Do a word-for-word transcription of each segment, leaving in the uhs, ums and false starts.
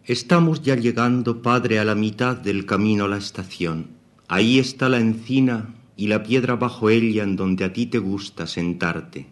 Estamos ya llegando, padre, a la mitad del camino a la estación. Ahí está la encina y la piedra bajo ella en donde a ti te gusta sentarte.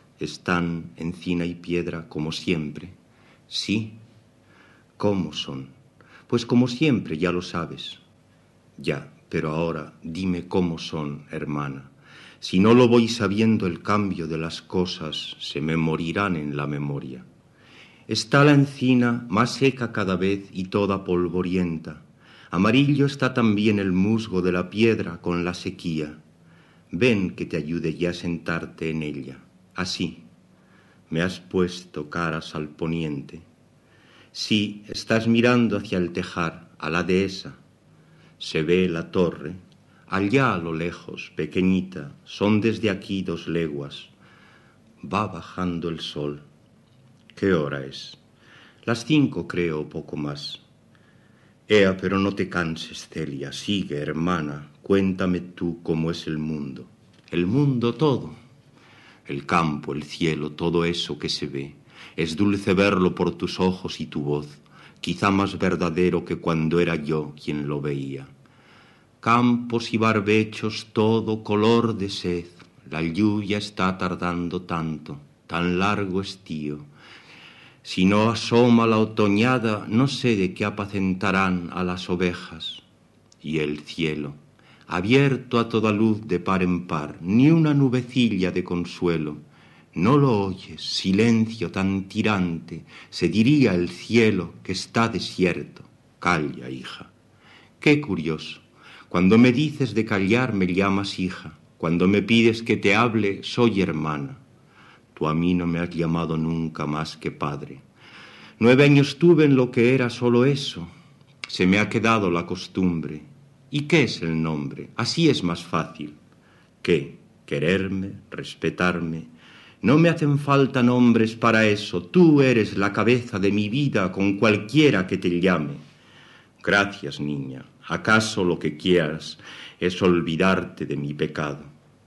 Están encina y piedra como siempre. Sí. ¿Cómo son? Pues como siempre, ya lo sabes. Ya, pero ahora dime cómo son, hermana. Si no lo voy sabiendo, el cambio de las cosas se me morirán en la memoria. Está la encina más seca cada vez y toda polvorienta. Amarillo está también el musgo de la piedra con la sequía. Ven que te ayude ya a sentarte en ella. Así. Me has puesto caras al poniente. Sí, estás mirando hacia el tejar, a la dehesa. Se ve la torre. Allá a lo lejos, pequeñita, son desde aquí dos leguas. Va bajando el sol. ¿Qué hora es? Las cinco, creo, poco más. Ea, pero no te canses, Celia. Sigue, hermana. Cuéntame tú cómo es el mundo. El mundo todo. El campo, el cielo, todo eso que se ve. Es dulce verlo por tus ojos y tu voz, quizá más verdadero que cuando era yo quien lo veía. Campos y barbechos, todo color de sed. La lluvia está tardando tanto, tan largo estío. Si no asoma la otoñada, no sé de qué apacentarán a las ovejas. Y el cielo, abierto a toda luz de par en par, ni una nubecilla de consuelo. ¿No lo oyes, silencio tan tirante? Se diría el cielo que está desierto. Calla, hija. Qué curioso. Cuando me dices de callar, me llamas hija. Cuando me pides que te hable, soy hermana. Tú a mí no me has llamado nunca más que padre. Nueve años tuve en lo que era solo eso. Se me ha quedado la costumbre. ¿Y qué es el nombre? Así es más fácil. ¿Qué? Quererme, respetarme. No me hacen falta nombres para eso. Tú eres la cabeza de mi vida con cualquiera que te llame. Gracias, niña. ¿Acaso lo que quieras es olvidarte de mi pecado?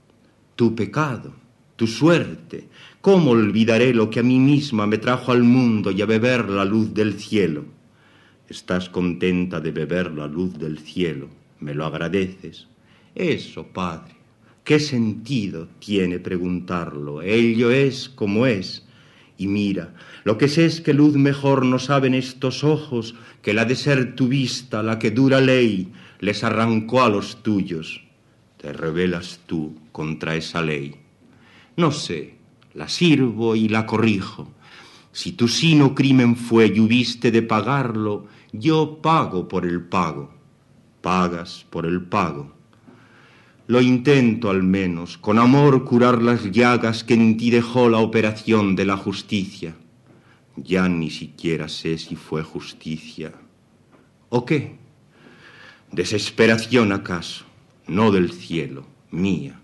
Tu pecado, tu suerte. ¿Cómo olvidaré lo que a mí misma me trajo al mundo y a beber la luz del cielo? ¿Estás contenta de beber la luz del cielo? ¿Me lo agradeces? Eso, padre. ¿Qué sentido tiene preguntarlo? Ello es como es. Y mira, lo que sé es que luz mejor no saben estos ojos que la de ser tu vista, la que dura ley, les arrancó a los tuyos. Te rebelas tú contra esa ley. No sé, la sirvo y la corrijo. Si tu sino crimen fue y hubiste de pagarlo, yo pago por el pago. Pagas por el pago. Lo intento al menos, con amor curar las llagas que en ti dejó la operación de la justicia. Ya ni siquiera sé si fue justicia. ¿O qué? Desesperación acaso, no del cielo, mía.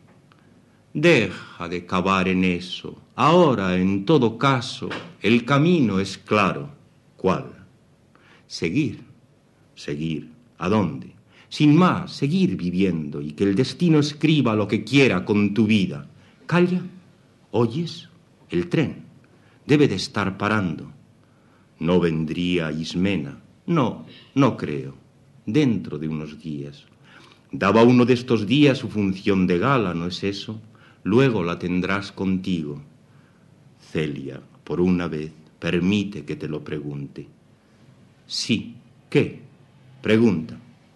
Deja de cavar en eso. Ahora, en todo caso, el camino es claro. ¿Cuál? Seguir. Seguir. ¿A dónde? Sin más, seguir viviendo y que el destino escriba lo que quiera con tu vida. Calla. ¿Oyes? El tren. Debe de estar parando. ¿No vendría Ismena? No, no creo. Dentro de unos días. Daba uno de estos días su función de gala, ¿no es eso? Luego la tendrás contigo. Celia, por una vez, permite que te lo pregunte. Sí. ¿Qué? Pregunta.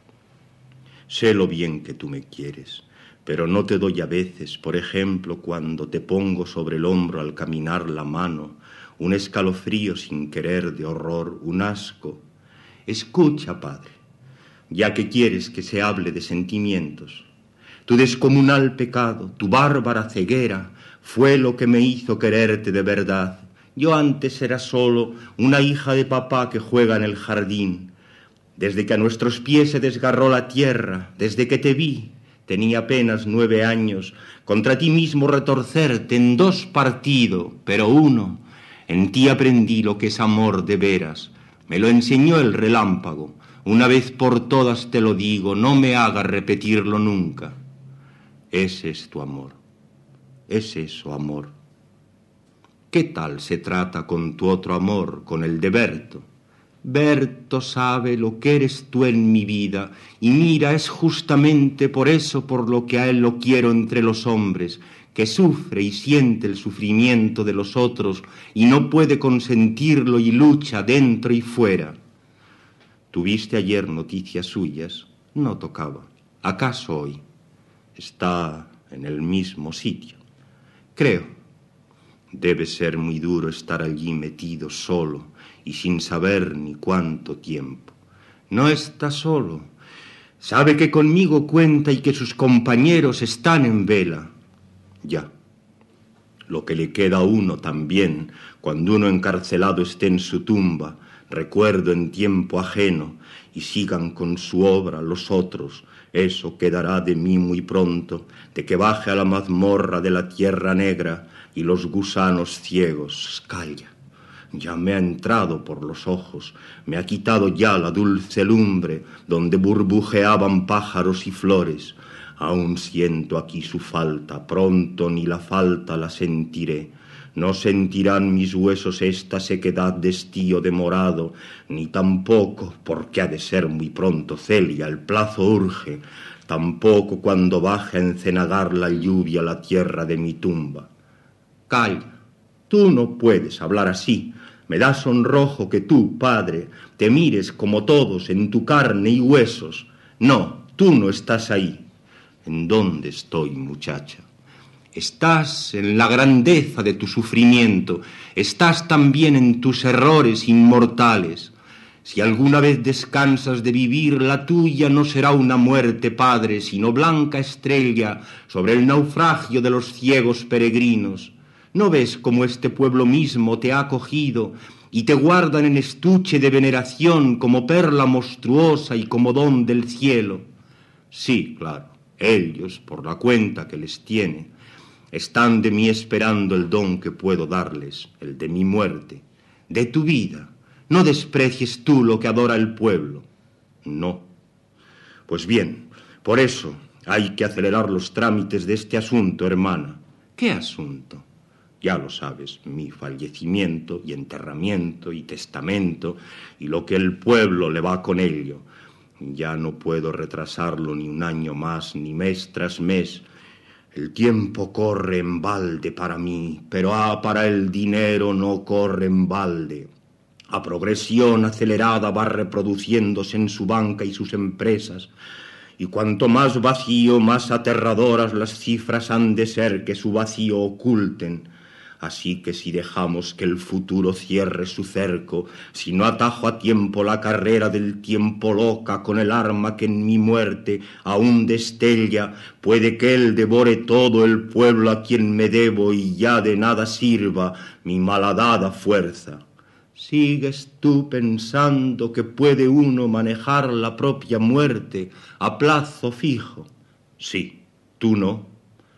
Sé lo bien que tú me quieres, pero no te doy a veces, por ejemplo, cuando te pongo sobre el hombro al caminar la mano, un escalofrío sin querer de horror, un asco. Escucha, padre, ya que quieres que se hable de sentimientos. Tu descomunal pecado, tu bárbara ceguera, fue lo que me hizo quererte de verdad. Yo antes era solo una hija de papá que juega en el jardín. Desde que a nuestros pies se desgarró la tierra, desde que te vi, tenía apenas nueve años, contra ti mismo retorcerte en dos partido, pero uno. En ti aprendí lo que es amor de veras. Me lo enseñó el relámpago. Una vez por todas te lo digo, no me hagas repetirlo nunca. Ese es tu amor. Es eso, amor. ¿Qué tal se trata con tu otro amor, con el de Berto? Berto sabe lo que eres tú en mi vida, y mira, es justamente por eso por lo que a él lo quiero entre los hombres, que sufre y siente el sufrimiento de los otros y no puede consentirlo y lucha dentro y fuera. ¿Tuviste ayer noticias suyas? No tocaba. ¿Acaso hoy? Está en el mismo sitio. Creo. Debe ser muy duro estar allí metido solo y sin saber ni cuánto tiempo. No está solo. Sabe que conmigo cuenta y que sus compañeros están en vela. Ya. Lo que le queda a uno también, cuando uno encarcelado esté en su tumba, recuerdo en tiempo ajeno, y sigan con su obra los otros, eso quedará de mí muy pronto, de que baje a la mazmorra de la tierra negra y los gusanos ciegos. Calla, ya me ha entrado por los ojos, me ha quitado ya la dulce lumbre donde burbujeaban pájaros y flores. Aún siento aquí su falta, pronto ni la falta la sentiré. No sentirán mis huesos esta sequedad de estío demorado, ni tampoco, porque ha de ser muy pronto, Celia, el plazo urge, tampoco cuando baje a encenagar la lluvia la tierra de mi tumba. Calla, tú no puedes hablar así. Me da sonrojo que tú, padre, te mires como todos en tu carne y huesos. No, tú no estás ahí. ¿En dónde estoy, muchacha? Estás en la grandeza de tu sufrimiento, estás también en tus errores inmortales. Si alguna vez descansas de vivir, la tuya no será una muerte, padre, sino blanca estrella sobre el naufragio de los ciegos peregrinos. ¿No ves cómo este pueblo mismo te ha acogido y te guardan en estuche de veneración como perla monstruosa y como don del cielo? Sí, claro, ellos, por la cuenta que les tiene, están de mí esperando el don que puedo darles, el de mi muerte, de tu vida. No desprecies tú lo que adora el pueblo. No. Pues bien, por eso hay que acelerar los trámites de este asunto, hermana. ¿Qué asunto? Ya lo sabes, mi fallecimiento y enterramiento y testamento y lo que el pueblo le va con ello. Ya no puedo retrasarlo ni un año más, ni mes tras mes. El tiempo corre en balde para mí, pero ah, para el dinero no corre en balde. A progresión acelerada va reproduciéndose en su banca y sus empresas, y cuanto más vacío, más aterradoras las cifras han de ser que su vacío oculten. Así que si dejamos que el futuro cierre su cerco, si no atajo a tiempo la carrera del tiempo loca con el arma que en mi muerte aún destella, puede que él devore todo el pueblo a quien me debo y ya de nada sirva mi malhadada fuerza. ¿Sigues tú pensando que puede uno manejar la propia muerte a plazo fijo? Sí, tú no.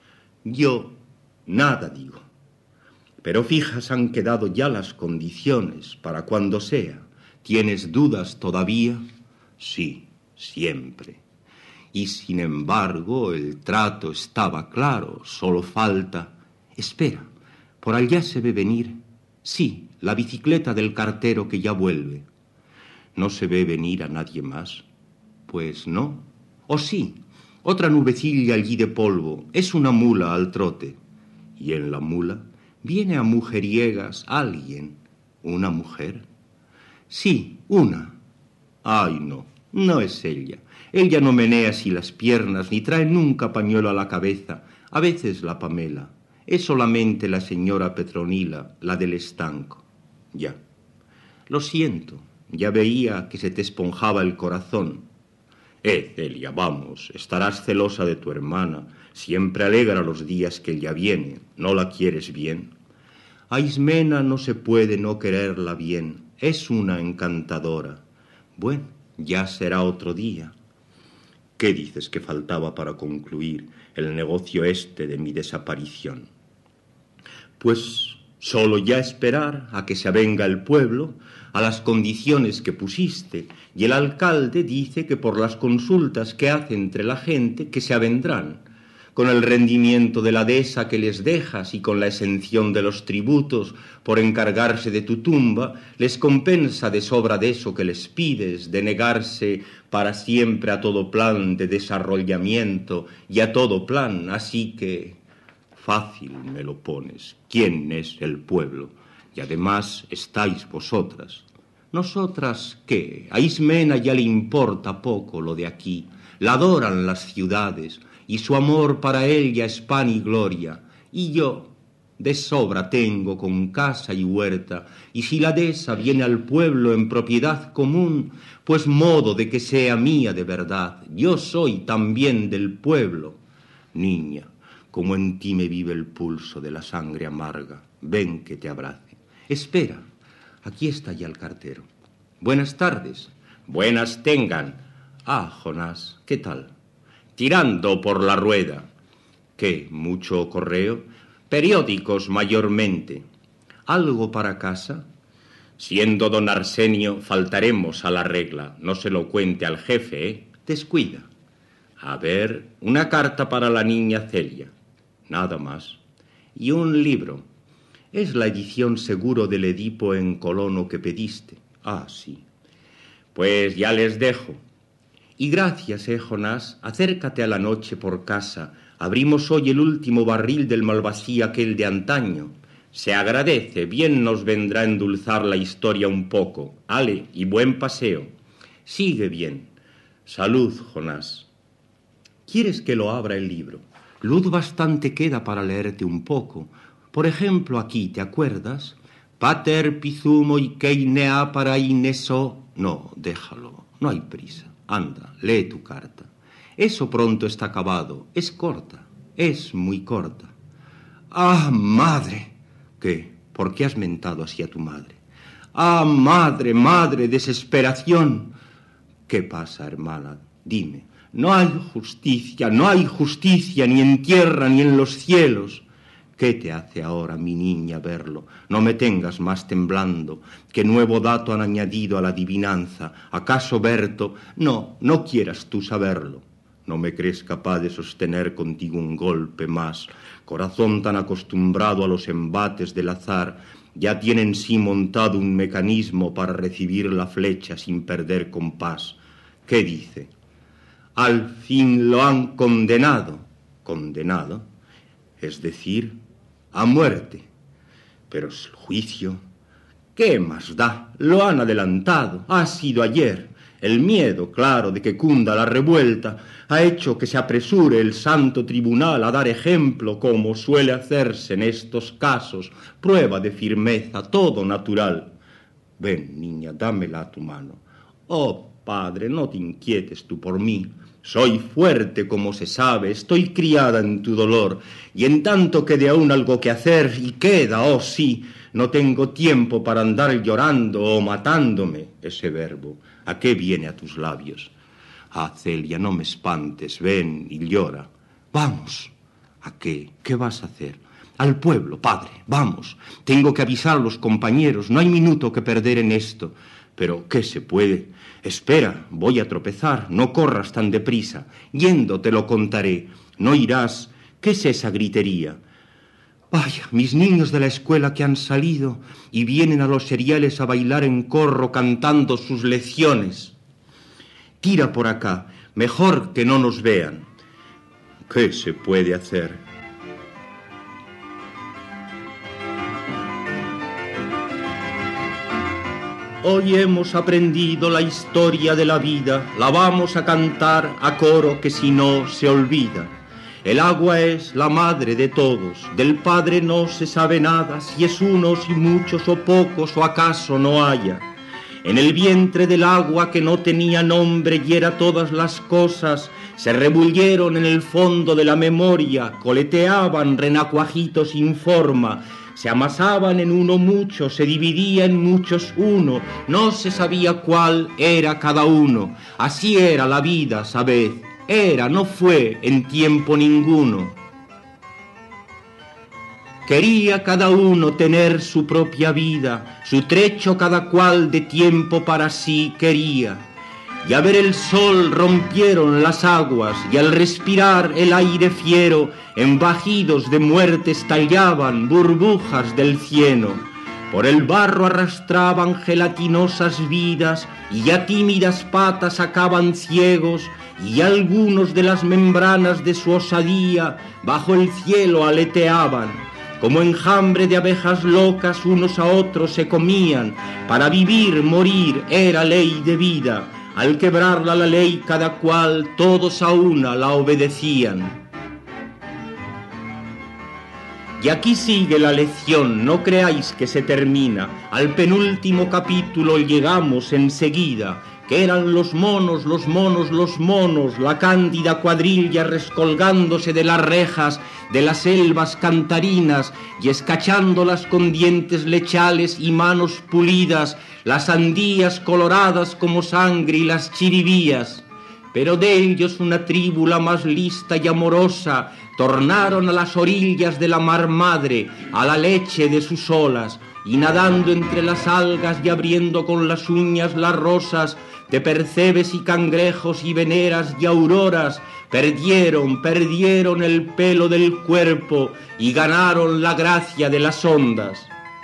Yo nada digo. Pero fijas han quedado ya las condiciones para cuando sea. ¿Tienes dudas todavía? Sí, siempre. Y sin embargo el trato estaba claro, solo falta... Espera, por allá se ve venir... Sí, la bicicleta del cartero que ya vuelve. ¿No se ve venir a nadie más? Pues no. ¿O sí? Otra nubecilla allí de polvo. Es una mula al trote. ¿Y en la mula? Viene a mujeriegas alguien. ¿Una mujer? Sí, una. Ay, no, no es ella. Ella no menea así las piernas, ni trae nunca pañuelo a la cabeza. A veces la Pamela. Es solamente la señora Petronila, la del estanco. Ya. Lo siento, ya veía que se te esponjaba el corazón. Eh, Celia, vamos, estarás celosa de tu hermana. Siempre alegra los días que ella viene. ¿No la quieres bien? A Ismena no se puede no quererla bien. Es una encantadora. Bueno, ya será otro día. ¿Qué dices que faltaba para concluir el negocio este de mi desaparición? Pues solo ya esperar a que se avenga el pueblo a las condiciones que pusiste, y el alcalde dice que por las consultas que hace entre la gente que se avendrán. con el rendimiento de la dehesa que les dejas y con la exención de los tributos por encargarse de tu tumba, les compensa de sobra de eso que les pides, de negarse para siempre a todo plan de desarrollamiento y a todo plan, así que fácil me lo pones. ¿Quién es el pueblo? Y además estáis vosotras. ¿Nosotras qué? A Ismena ya le importa poco lo de aquí. La adoran las ciudades, y su amor para él ya es pan y gloria. Y yo, de sobra tengo con casa y huerta, y si la dehesa viene al pueblo en propiedad común, pues modo de que sea mía de verdad. Yo soy también del pueblo. Niña, como en ti me vive el pulso de la sangre amarga, ven que te abrace. Espera, aquí está ya el cartero. Buenas tardes. Buenas tengan. Ah, Jonás, ¿qué tal? Tirando por la rueda. ¿Qué? ¿Mucho correo? Periódicos mayormente. ¿Algo para casa? Siendo don Arsenio, faltaremos a la regla. No se lo cuente al jefe, ¿eh? Descuida. A ver, una carta para la niña Celia. Nada más. Y un libro. Es la edición seguro del Edipo en colono que pediste. Ah, sí. Pues ya les dejo. Y gracias, eh, Jonás. Acércate a la noche por casa. Abrimos hoy el último barril del Malvasí aquel de antaño. Se agradece, bien nos vendrá a endulzar la historia un poco. Ale, y buen paseo. Sigue bien. Salud, Jonás. ¿Quieres que lo abra el libro? Luz bastante queda para leerte un poco. Por ejemplo, aquí, ¿te acuerdas? Pater pizumo y keinea para ineso. No, déjalo, no hay prisa. Anda, lee tu carta. Eso pronto está acabado. Es corta, es muy corta. ¡Ah, madre! ¿Qué? ¿Por qué has mentado así a tu madre? ¡Ah, madre, madre, desesperación! ¿Qué pasa, hermana? Dime. No hay justicia, no hay justicia ni en tierra ni en los cielos. ¿Qué te hace ahora, mi niña, verlo? No me tengas más temblando. ¿Qué nuevo dato han añadido a la adivinanza? ¿Acaso Berto? No, no quieras tú saberlo. No me crees capaz de sostener contigo un golpe más. Corazón tan acostumbrado a los embates del azar, ya tiene en sí montado un mecanismo para recibir la flecha sin perder compás. ¿Qué dice? Al fin lo han condenado. ¿Condenado? Es decir, a muerte. Pero el juicio, ¿qué más da? Lo han adelantado. Ha sido ayer. El miedo, claro, de que cunda la revuelta ha hecho que se apresure el santo tribunal a dar ejemplo, como suele hacerse en estos casos, prueba de firmeza, todo natural. Ven, niña, dámela a tu mano. Oh, padre, no te inquietes tú por mí. Soy fuerte, como se sabe, estoy criada en tu dolor, y en tanto quede aún algo que hacer, y queda, oh sí, no tengo tiempo para andar llorando o matándome. Ese verbo, ¿a qué viene a tus labios? Ah, Celia, no me espantes, ven y llora. Vamos. ¿A qué? ¿Qué vas a hacer? Al pueblo, padre, vamos. Tengo que avisar a los compañeros, no hay minuto que perder en esto. Pero, ¿qué se puede? Espera, voy a tropezar, no corras tan deprisa. Yendo te lo contaré, no irás. ¿Qué es esa gritería? Vaya, mis niños de la escuela que han salido y vienen a los seriales a bailar en corro cantando sus lecciones. Tira por acá, mejor que no nos vean. ¿Qué se puede hacer? Hoy hemos aprendido la historia de la vida, la vamos a cantar a coro que si no se olvida. El agua es la madre de todos, del Padre no se sabe nada, si es unos y muchos o pocos o acaso no haya. En el vientre del agua que no tenía nombre y era todas las cosas, se rebulleron en el fondo de la memoria, coleteaban renacuajitos sin forma, se amasaban en uno mucho, se dividía en muchos uno, no se sabía cuál era cada uno. Así era la vida, sabed, era, no fue en tiempo ninguno. Quería cada uno tener su propia vida, su trecho cada cual de tiempo para sí quería. y a ver el sol rompieron las aguas, y al respirar el aire fiero, en bajidos de muerte estallaban burbujas del cieno. Por el barro arrastraban gelatinosas vidas, y ya tímidas patas sacaban ciegos, y algunos de las membranas de su osadía bajo el cielo aleteaban. Como enjambre de abejas locas unos a otros se comían, para vivir, morir, era ley de vida. Al quebrarla la ley cada cual, todos a una la obedecían. Y aquí sigue la lección, no creáis que se termina. Al penúltimo capítulo llegamos enseguida, que eran los monos, los monos, los monos, la cándida cuadrilla rescolgándose de las rejas de las selvas cantarinas y escachándolas con dientes lechales y manos pulidas, las sandías coloradas como sangre y las chiribías. Pero de ellos una tribu, la más lista y amorosa, tornaron a las orillas de la mar madre, a la leche de sus olas, y nadando entre las algas y abriendo con las uñas las rosas de percebes y cangrejos y veneras y auroras, perdieron, perdieron el pelo del cuerpo y ganaron la gracia de las ondas.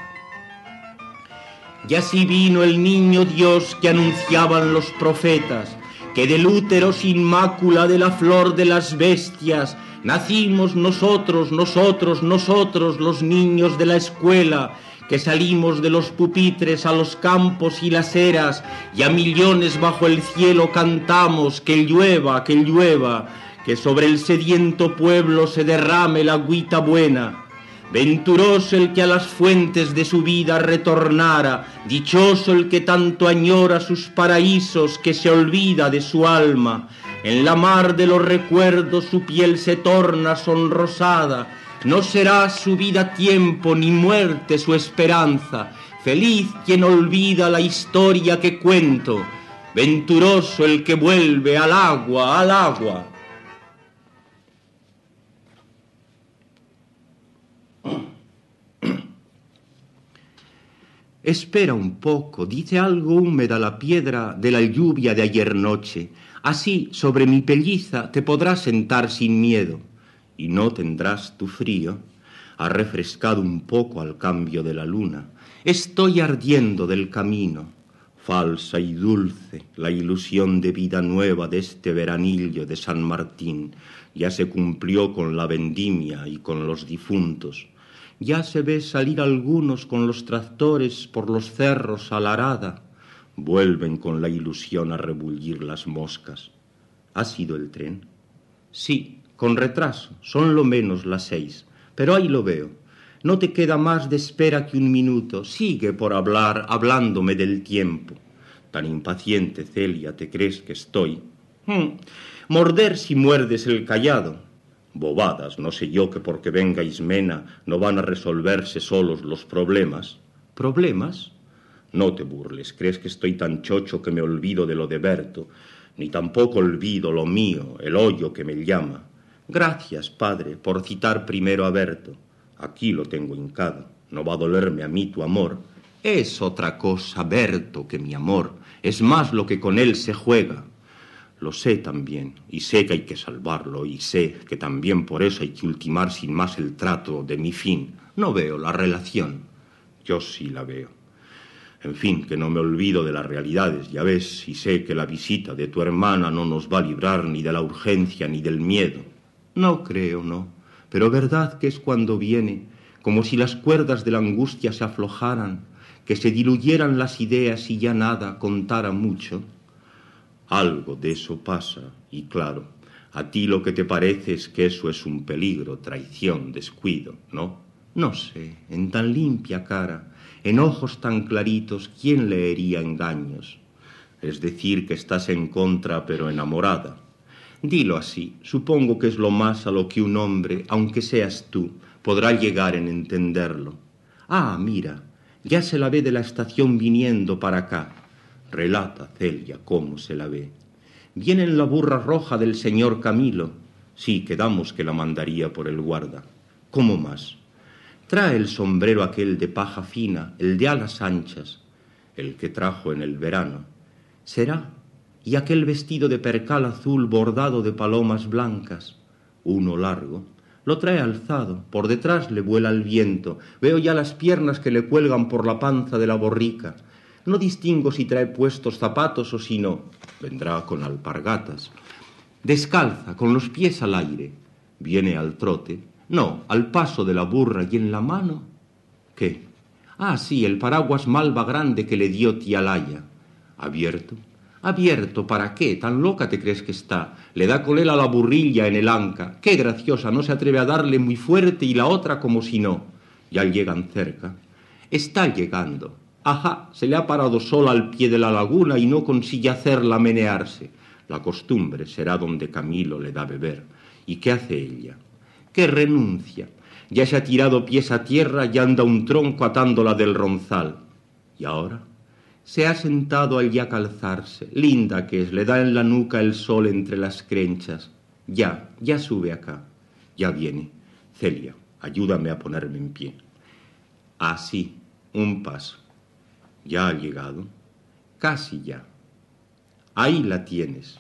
Y así vino el niño Dios que anunciaban los profetas, que del útero sin mácula de la flor de las bestias nacimos nosotros, nosotros, nosotros, los niños de la escuela, que salimos de los pupitres a los campos y las eras, y a millones bajo el cielo cantamos que llueva, que llueva, que sobre el sediento pueblo se derrame la agüita buena. Venturoso el que a las fuentes de su vida retornara, dichoso el que tanto añora sus paraísos, que se olvida de su alma. En la mar de los recuerdos su piel se torna sonrosada, no será su vida tiempo ni muerte su esperanza. Feliz quien olvida la historia que cuento, venturoso el que vuelve al agua, al agua. Espera un poco, dice algo húmeda la piedra de la lluvia de ayer noche. Así, sobre mi pelliza te podrás sentar sin miedo, y no tendrás tu frío. Ha refrescado un poco al cambio de la luna. Estoy ardiendo del camino. Falsa y dulce la ilusión de vida nueva de este veranillo de San Martín. Ya se cumplió con la vendimia y con los difuntos. Ya se ve salir algunos con los tractores por los cerros a la arada. Vuelven con la ilusión a rebullir las moscas. ¿Ha sido el tren? Sí, con retraso, son lo menos las seis, pero ahí lo veo. No te queda más de espera que un minuto. Sigue por hablar, hablándome del tiempo. Tan impaciente, Celia, ¿te crees que estoy? Hmm. Morder si muerdes el callado. Bobadas, no sé yo que porque venga Ismena no van a resolverse solos los problemas. ¿Problemas? No te burles, ¿crees que estoy tan chocho que me olvido de lo de Berto? Ni tampoco olvido lo mío, el hoyo que me llama. Gracias, padre, por citar primero a Berto. Aquí lo tengo hincado, no va a dolerme a mí tu amor. Es otra cosa, Berto, que mi amor. Es más lo que con él se juega. Lo sé también, y sé que hay que salvarlo, y sé que también por eso hay que ultimar sin más el trato de mi fin. No veo la relación. Yo sí la veo. En fin, que no me olvido de las realidades, ya ves, y sé que la visita de tu hermana no nos va a librar ni de la urgencia ni del miedo. No creo, no, pero verdad que es cuando viene, como si las cuerdas de la angustia se aflojaran, que se diluyeran las ideas y ya nada contara mucho. Algo de eso pasa, y claro, a ti lo que te parece es que eso es un peligro, traición, descuido, ¿no? No sé, en tan limpia cara, en ojos tan claritos, ¿quién leería engaños? Es decir, que estás en contra pero enamorada. Dilo así, supongo que es lo más a lo que un hombre, aunque seas tú, podrá llegar en entenderlo. Ah, mira, ya se la ve de la estación viniendo para acá. Relata, Celia, cómo se la ve. Viene en la burra roja del señor Camilo. Sí, quedamos que la mandaría por el guarda. ¿Cómo más? Trae el sombrero aquel de paja fina, el de alas anchas, el que trajo en el verano. ¿Será? y aquel vestido de percal azul bordado de palomas blancas, uno largo, lo trae alzado, por detrás le vuela el viento, veo ya las piernas que le cuelgan por la panza de la borrica. No distingo si trae puestos zapatos o si no, vendrá con alpargatas. Descalza, con los pies al aire, viene al trote, no, al paso de la burra y en la mano, ¿qué? Ah, sí, el paraguas malva grande que le dio tía Laya. Abierto, abierto, ¿para qué? ¿Tan loca te crees que está? Le da con él a la burrilla en el anca. Qué graciosa, no se atreve a darle muy fuerte y la otra como si no. Ya llegan cerca. Está llegando. Ajá, se le ha parado sola al pie de la laguna y no consigue hacerla menearse. La costumbre será donde Camilo le da beber. ¿Y qué hace ella? Que renuncia. Ya se ha tirado pies a tierra y anda un tronco atándola del ronzal. ¿Y ahora? Se ha sentado allí a calzarse. Linda que es, le da en la nuca el sol entre las crenchas. Ya, ya sube acá. Ya viene. Celia, ayúdame a ponerme en pie. Así, un paso. Ya ha llegado. Casi ya. Ahí la tienes.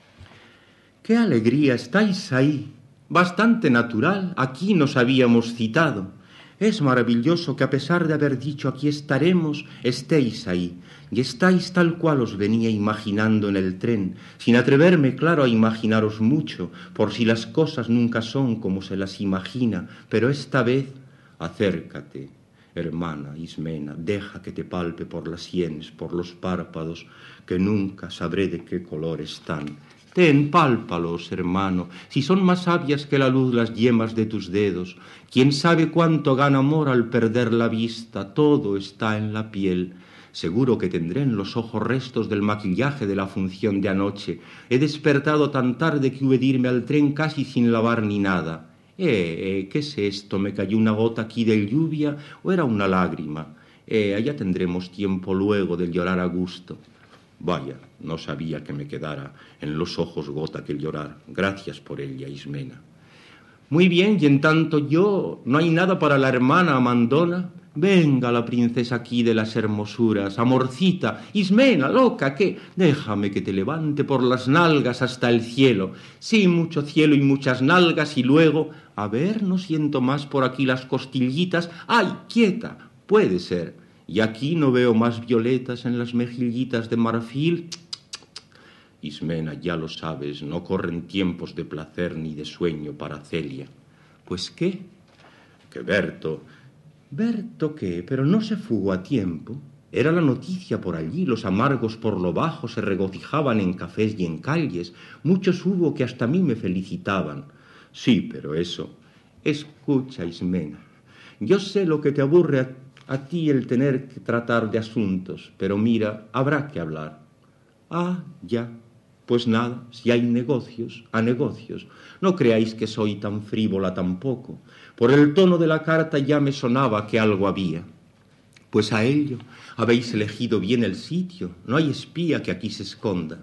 ¡Qué alegría! Estáis ahí. Bastante natural. Aquí nos habíamos citado. Es maravilloso que a pesar de haber dicho aquí estaremos, estéis ahí. Y estáis tal cual os venía imaginando en el tren, sin atreverme, claro, a imaginaros mucho, por si las cosas nunca son como se las imagina. Pero esta vez, acércate, hermana Ismena, deja que te palpe por las sienes, por los párpados, que nunca sabré de qué color están. Ten, pálpalos, hermano, si son más sabias que la luz las yemas de tus dedos. Quién sabe cuánto gana amor al perder la vista, todo está en la piel. Seguro que tendré en los ojos restos del maquillaje de la función de anoche. He despertado tan tarde que hube de irme al tren casi sin lavar ni nada. Eh, eh, ¿qué es esto? ¿Me cayó una gota aquí de lluvia o era una lágrima? Eh, allá tendremos tiempo luego de llorar a gusto. Vaya, no sabía que me quedara en los ojos gota que llorar. Gracias por ella, Ismena. Muy bien, y en tanto yo, ¿no hay nada para la hermana Amandona? Venga la princesa aquí de las hermosuras, amorcita, Ismena, loca, ¿qué? Déjame que te levante por las nalgas hasta el cielo. Sí, mucho cielo y muchas nalgas y luego, a ver, no siento más por aquí las costillitas. ¡Ay, quieta! Puede ser. Y aquí no veo más violetas en las mejillitas de marfil. Ismena, ya lo sabes, no corren tiempos de placer ni de sueño para Celia. ¿Pues qué? Que Berto... ¿Berto qué? Pero no se fugó a tiempo. Era la noticia por allí, los amargos por lo bajo se regocijaban en cafés y en calles. Muchos hubo que hasta a mí me felicitaban. Sí, pero eso... Escucha, Ismena, yo sé lo que te aburre a A ti el tener que tratar de asuntos, pero mira, habrá que hablar. Ah, ya, pues nada, si hay negocios, a negocios. No creáis que soy tan frívola tampoco. Por el tono de la carta ya me sonaba que algo había. Pues a ello, habéis elegido bien el sitio, no hay espía que aquí se esconda.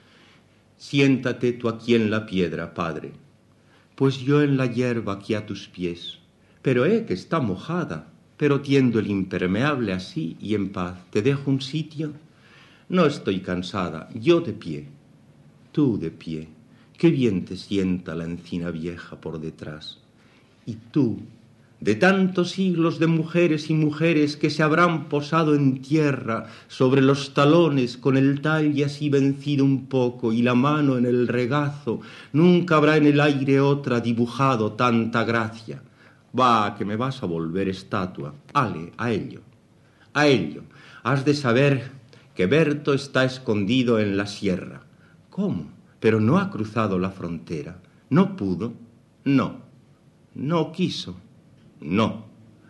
Siéntate tú aquí en la piedra, padre. Pues yo en la hierba aquí a tus pies. Pero eh, que está mojada. Pero tiendo el impermeable así y en paz. ¿Te dejo un sitio? No estoy cansada, yo de pie. Tú de pie. Qué bien te sienta la encina vieja por detrás. Y tú, de tantos siglos de mujeres y mujeres que se habrán posado en tierra sobre los talones con el talle así vencido un poco y la mano en el regazo, nunca habrá en el aire otra dibujado tanta gracia. Va, que me vas a volver estatua. Ale, a ello, a ello. Has de saber que Berto está escondido en la sierra. ¿Cómo? Pero no ha cruzado la frontera. ¿No pudo? No. ¿No quiso? No.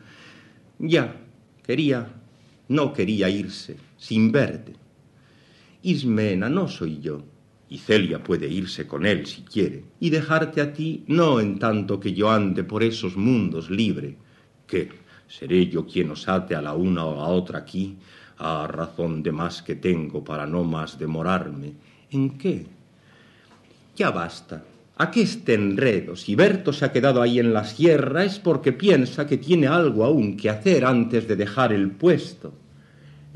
Ya, quería, no quería irse, sin verte. Ismena, no soy yo. Y Celia puede irse con él si quiere, y dejarte a ti, no en tanto que yo ande por esos mundos libre. ¿Qué? ¿Seré yo quien os ate a la una o a otra aquí, a razón de más que tengo para no más demorarme? ¿En qué? Ya basta. ¿A qué este enredo? Si Berto se ha quedado ahí en la sierra es porque piensa que tiene algo aún que hacer antes de dejar el puesto. ¿El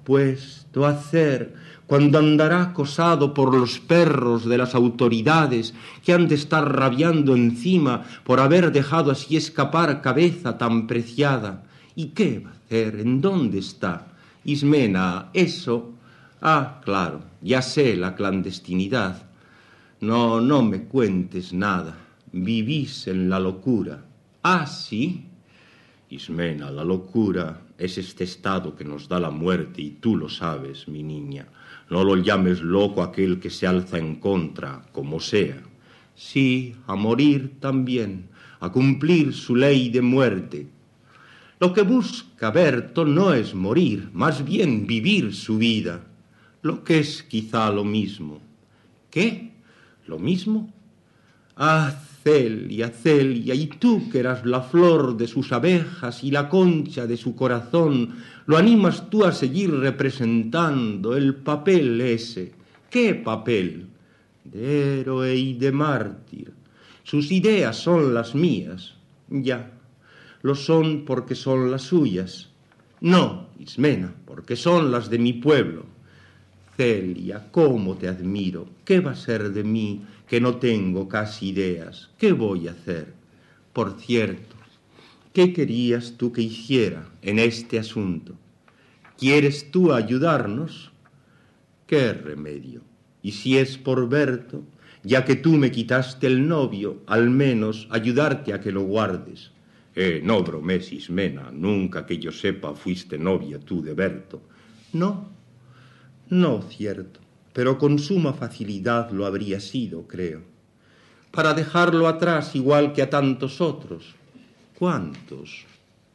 puesto a hacer cuando andará acosado por los perros de las autoridades que han de estar rabiando encima por haber dejado así escapar cabeza tan preciada? ¿Y qué va a hacer? ¿En dónde está? Ismena, eso... Ah, claro, ya sé, la clandestinidad. No, no me cuentes nada. Vivís en la locura. Ah, ¿sí? Ismena, la locura es este estado que nos da la muerte y tú lo sabes, mi niña. No lo llames loco aquel que se alza en contra, como sea. Sí, a morir también, a cumplir su ley de muerte. Lo que busca Berto no es morir, más bien vivir su vida, lo que es quizá lo mismo. ¿Qué? ¿Lo mismo? Ah, Celia, Celia, y tú que eras la flor de sus abejas y la concha de su corazón, lo animas tú a seguir representando el papel ese. ¿Qué papel? De héroe y de mártir. Sus ideas son las mías. Ya, lo son porque son las suyas. No, Ismena, porque son las de mi pueblo. Celia, cómo te admiro. ¿Qué va a ser de mí que no tengo casi ideas? ¿Qué voy a hacer? Por cierto, ¿qué querías tú que hiciera en este asunto? ¿Quieres tú ayudarnos? ¿Qué remedio? Y si es por Berto, ya que tú me quitaste el novio, al menos ayudarte a que lo guardes. Eh, no bromes, Ismena, nunca que yo sepa fuiste novia tú de Berto. No, no, cierto, pero con suma facilidad lo habría sido, creo. Para dejarlo atrás igual que a tantos otros. ¿Cuántos?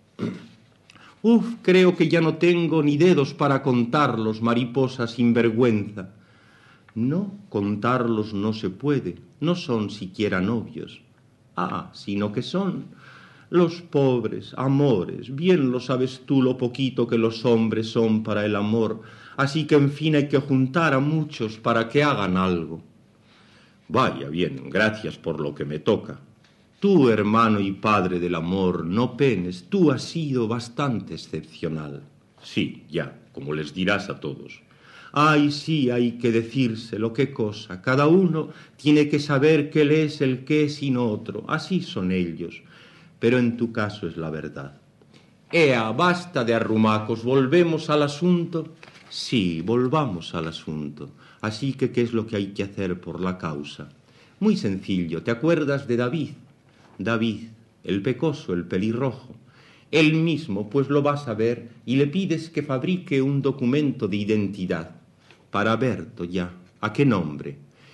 Uf, creo que ya no tengo ni dedos para contarlos, mariposa sin vergüenza. No, contarlos no se puede, no son siquiera novios. Ah, sino que son los pobres amores. Bien lo sabes tú lo poquito que los hombres son para el amor, así que en fin hay que juntar a muchos para que hagan algo. Vaya bien, gracias por lo que me toca. Tú, hermano y padre del amor, no penes, tú has sido bastante excepcional. Sí, ya, como les dirás a todos. Ay, sí, hay que decírselo, qué cosa. Cada uno tiene que saber que él es el que es y no otro. Así son ellos. Pero en tu caso es la verdad. Ea, basta de arrumacos, ¿volvemos al asunto? Sí, volvamos al asunto. Así que, ¿qué es lo que hay que hacer por la causa? Muy sencillo, ¿te acuerdas de David? David, el pecoso, el pelirrojo. Él mismo, pues lo vas a ver, y le pides que fabrique un documento de identidad. Para Berto, ya. ¿A qué nombre?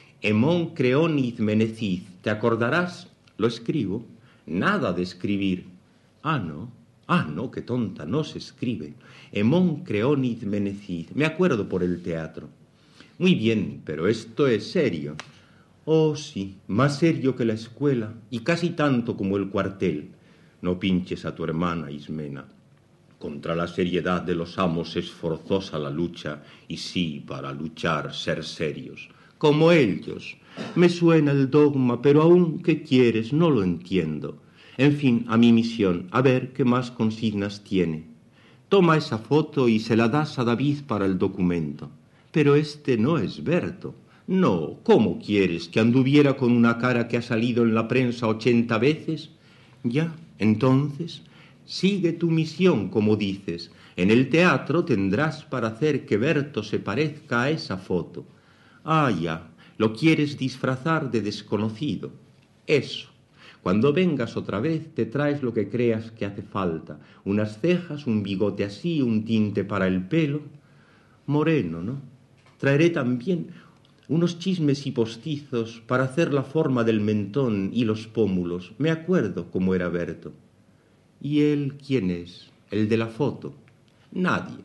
Hemón Creónid Menecid. ¿Te acordarás? Lo escribo. Nada de escribir. Ah, no. Ah, no, qué tonta, no se escribe. Hemón Creónid Menecid. Me acuerdo por el teatro. Muy bien, pero esto es serio. Oh, sí, más serio que la escuela y casi tanto como el cuartel. No pinches a tu hermana, Ismena. Contra la seriedad de los amos es forzosa la lucha, y sí, para luchar, ser serios. Como ellos. Me suena el dogma, pero aún, ¿qué quieres? No lo entiendo. En fin, a mi misión, a ver qué más consignas tiene. Toma esa foto y se la das a David para el documento. Pero este no es Berto. No, ¿cómo quieres? ¿Que anduviera con una cara que ha salido en la prensa ochenta veces? Ya, entonces, sigue tu misión, como dices. En el teatro tendrás para hacer que Berto se parezca a esa foto. Ah, ya, lo quieres disfrazar de desconocido. Eso. Cuando vengas otra vez te traes lo que creas que hace falta. Unas cejas, un bigote así, un tinte para el pelo. Moreno, ¿no? Traeré también unos chismes y postizos para hacer la forma del mentón y los pómulos. Me acuerdo cómo era Berto. ¿Y él quién es? ¿El de la foto? Nadie.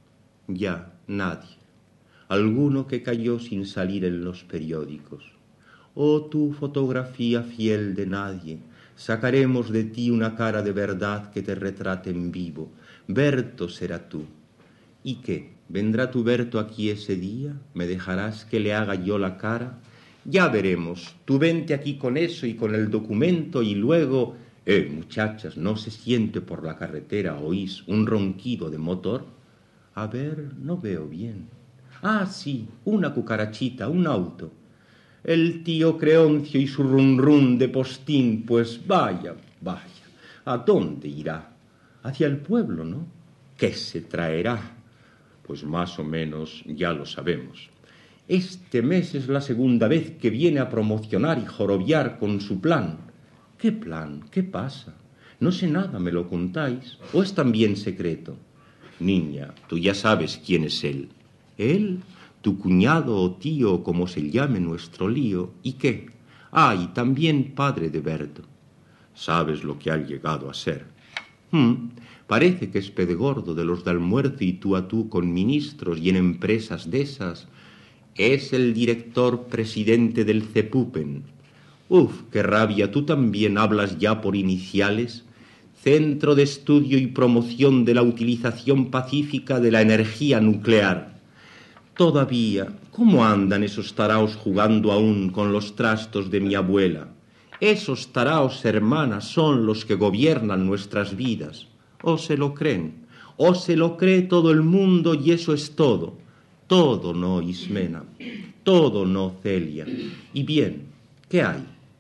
Ya, nadie. Alguno que cayó sin salir en los periódicos. Oh, tu fotografía fiel de nadie. Sacaremos de ti una cara de verdad que te retrate en vivo. Berto será tú. ¿Y qué? ¿Vendrá tu Berto aquí ese día? ¿Me dejarás que le haga yo la cara? Ya veremos. Tú vente aquí con eso y con el documento y luego... Eh, muchachas, ¿no se siente por la carretera, oís, un ronquido de motor? A ver, no veo bien. Ah, sí, una cucarachita, un auto. El tío Creoncio y su run run de postín, pues vaya, vaya. ¿A dónde irá? Hacia el pueblo, ¿no? ¿Qué se traerá? Pues más o menos ya lo sabemos. Este mes es la segunda vez que viene a promocionar y jorobiar con su plan. ¿Qué plan? ¿Qué pasa? No sé nada, ¿me lo contáis? ¿O es también secreto? Niña, tú ya sabes quién es él. ¿Él? Tu cuñado o tío, como se llame nuestro lío. ¿Y qué? Ah, y también padre de Berto. Sabes lo que ha llegado a ser. Hmm, parece que es pedegordo de los de almuerzo y tú a tú con ministros y en empresas de esas. Es el director presidente del CEPUPEN. Uf, qué rabia, tú también hablas ya por iniciales. Centro de Estudio y Promoción de la Utilización Pacífica de la Energía Nuclear. Todavía, ¿cómo andan esos taraos jugando aún con los trastos de mi abuela? Esos taraos, hermanas, son los que gobiernan nuestras vidas. ¿O se lo creen? ¿O se lo cree todo el mundo y eso es todo? Todo no, Ismena. Todo no, Celia. Y bien, ¿qué hay?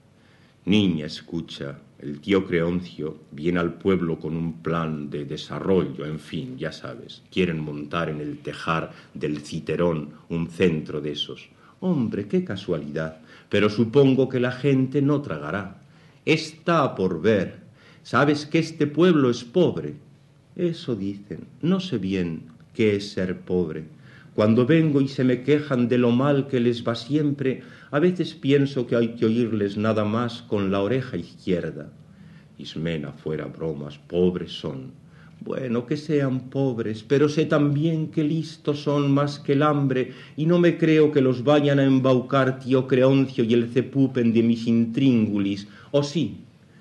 Niña, escucha. El tío Creoncio viene al pueblo con un plan de desarrollo, en fin, ya sabes. Quieren montar en el tejar del Citerón un centro de esos. Hombre, qué casualidad. Pero supongo que la gente no tragará. Está por ver. ¿Sabes que este pueblo es pobre? Eso dicen. No sé bien qué es ser pobre. Cuando vengo y se me quejan de lo mal que les va siempre, a veces pienso que hay que oírles nada más con la oreja izquierda. Ismena, fuera bromas, pobres son. Bueno, que sean pobres, pero sé también que listos son más que el hambre, y no me creo que los vayan a embaucar tío Creoncio y el cepupen de mis intríngulis, ¿o sí?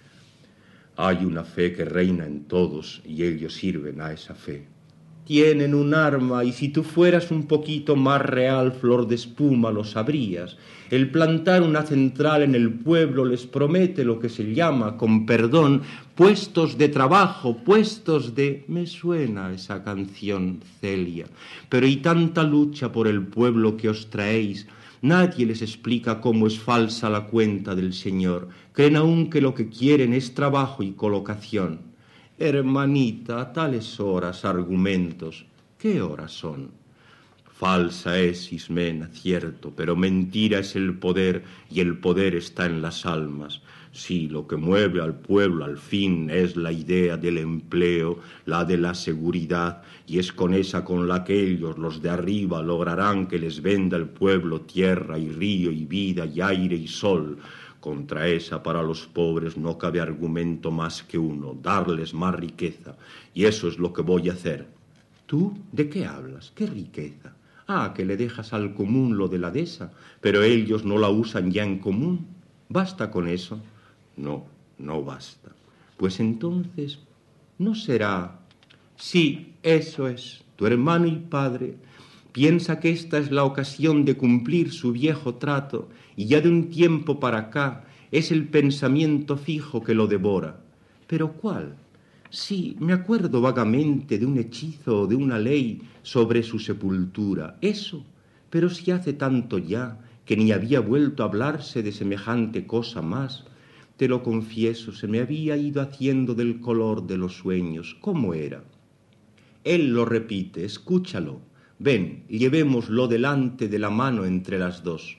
Hay una fe que reina en todos, y ellos sirven a esa fe. Tienen un arma, y si tú fueras un poquito más real, flor de espuma, lo sabrías. El plantar una central en el pueblo les promete lo que se llama, con perdón, puestos de trabajo, puestos de... Me suena esa canción, Celia. Pero y tanta lucha por el pueblo que os traéis, nadie les explica cómo es falsa la cuenta del Señor. Creen aún que lo que quieren es trabajo y colocación. Hermanita, a tales horas argumentos, ¿qué horas son? Falsa es, Ismena, cierto, pero mentira es el poder, y el poder está en las almas. Sí, lo que mueve al pueblo al fin es la idea del empleo, la de la seguridad, y es con esa con la que ellos, los de arriba, lograrán que les venda el pueblo tierra y río y vida y aire y sol. Contra esa para los pobres no cabe argumento más que uno, darles más riqueza, y eso es lo que voy a hacer. ¿Tú? ¿De qué hablas? ¿Qué riqueza? Ah, que le dejas al común lo de la dehesa, pero ellos no la usan ya en común. ¿Basta con eso? No, no basta. Pues entonces, ¿no será? Sí, eso es. Tu hermano y padre piensa que esta es la ocasión de cumplir su viejo trato, y ya de un tiempo para acá es el pensamiento fijo que lo devora. ¿Pero cuál? Sí, me acuerdo vagamente de un hechizo o de una ley sobre su sepultura. Eso, pero si hace tanto ya que ni había vuelto a hablarse de semejante cosa más. Te lo confieso, se me había ido haciendo del color de los sueños. ¿Cómo era? Él lo repite, escúchalo. Ven, llevémoslo delante de la mano entre las dos.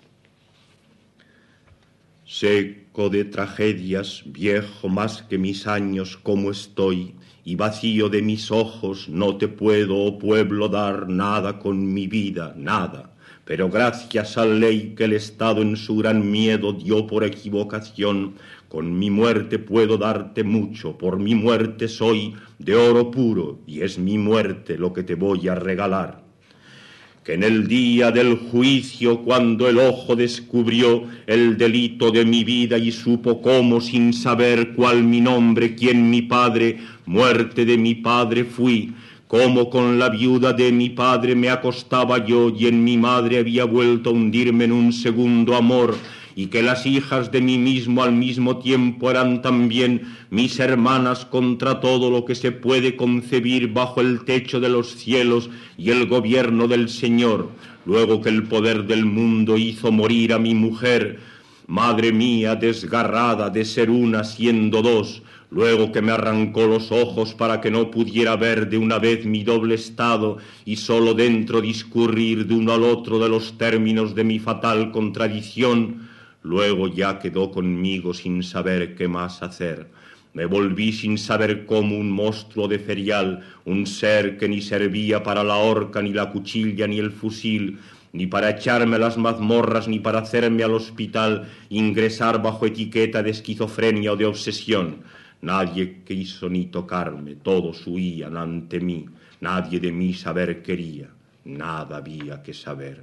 Seco de tragedias, viejo más que mis años como estoy, y vacío de mis ojos, no te puedo, oh pueblo, dar nada con mi vida, nada. Pero gracias a la ley que el Estado en su gran miedo dio por equivocación, con mi muerte puedo darte mucho, por mi muerte soy de oro puro, y es mi muerte lo que te voy a regalar. Que en el día del juicio, cuando el ojo descubrió el delito de mi vida y supo cómo, sin saber cuál mi nombre, quién mi padre, muerte de mi padre fui, cómo con la viuda de mi padre me acostaba yo y en mi madre había vuelto a hundirme en un segundo amor, y que las hijas de mí mismo al mismo tiempo eran también mis hermanas contra todo lo que se puede concebir bajo el techo de los cielos y el gobierno del Señor, luego que el poder del mundo hizo morir a mi mujer, madre mía desgarrada de ser una siendo dos, luego que me arrancó los ojos para que no pudiera ver de una vez mi doble estado y sólo dentro discurrir de uno al otro de los términos de mi fatal contradicción, luego ya quedó conmigo sin saber qué más hacer. Me volví sin saber cómo un monstruo de ferial, un ser que ni servía para la horca, ni la cuchilla, ni el fusil, ni para echarme a las mazmorras, ni para hacerme al hospital ingresar bajo etiqueta de esquizofrenia o de obsesión. Nadie quiso ni tocarme, todos huían ante mí, nadie de mí saber quería, nada había que saber.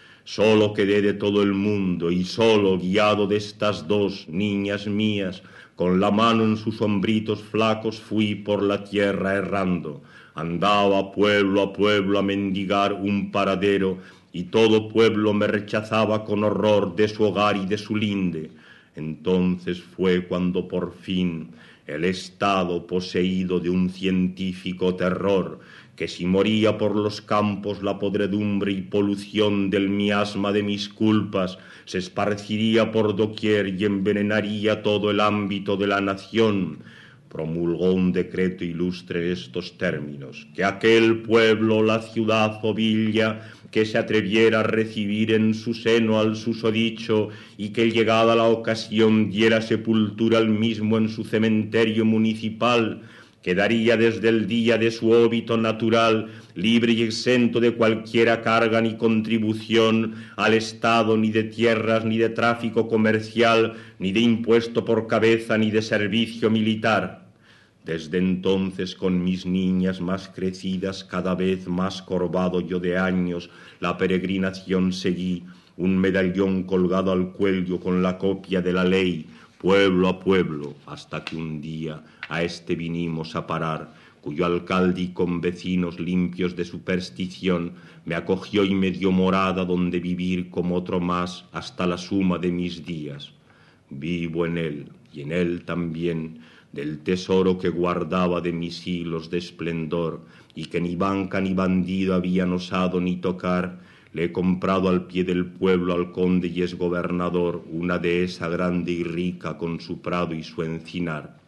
Solo quedé de todo el mundo y solo, guiado de estas dos niñas mías, con la mano en sus hombritos flacos fui por la tierra errando. Andaba pueblo a pueblo a mendigar un paradero y todo pueblo me rechazaba con horror de su hogar y de su linde. Entonces fue cuando por fin el Estado, poseído de un científico terror, que si moría por los campos la podredumbre y polución del miasma de mis culpas se esparciría por doquier y envenenaría todo el ámbito de la nación, promulgó un decreto ilustre estos términos: que aquel pueblo, la ciudad o villa que se atreviera a recibir en su seno al susodicho y que llegada la ocasión diera sepultura al mismo en su cementerio municipal, quedaría desde el día de su óbito natural libre y exento de cualquiera carga ni contribución al Estado, ni de tierras, ni de tráfico comercial, ni de impuesto por cabeza, ni de servicio militar. Desde entonces, con mis niñas más crecidas, cada vez más corvado yo de años, la peregrinación seguí, un medallón colgado al cuello con la copia de la ley, pueblo a pueblo, hasta que un día a este vinimos a parar, cuyo alcalde y convecinos limpios de superstición me acogió y me dio morada donde vivir como otro más hasta la suma de mis días. Vivo en él, y en él también, del tesoro que guardaba de mis siglos de esplendor, y que ni banca ni bandido habían osado ni tocar, le he comprado al pie del pueblo al conde y exgobernador, una dehesa grande y rica con su prado y su encinar.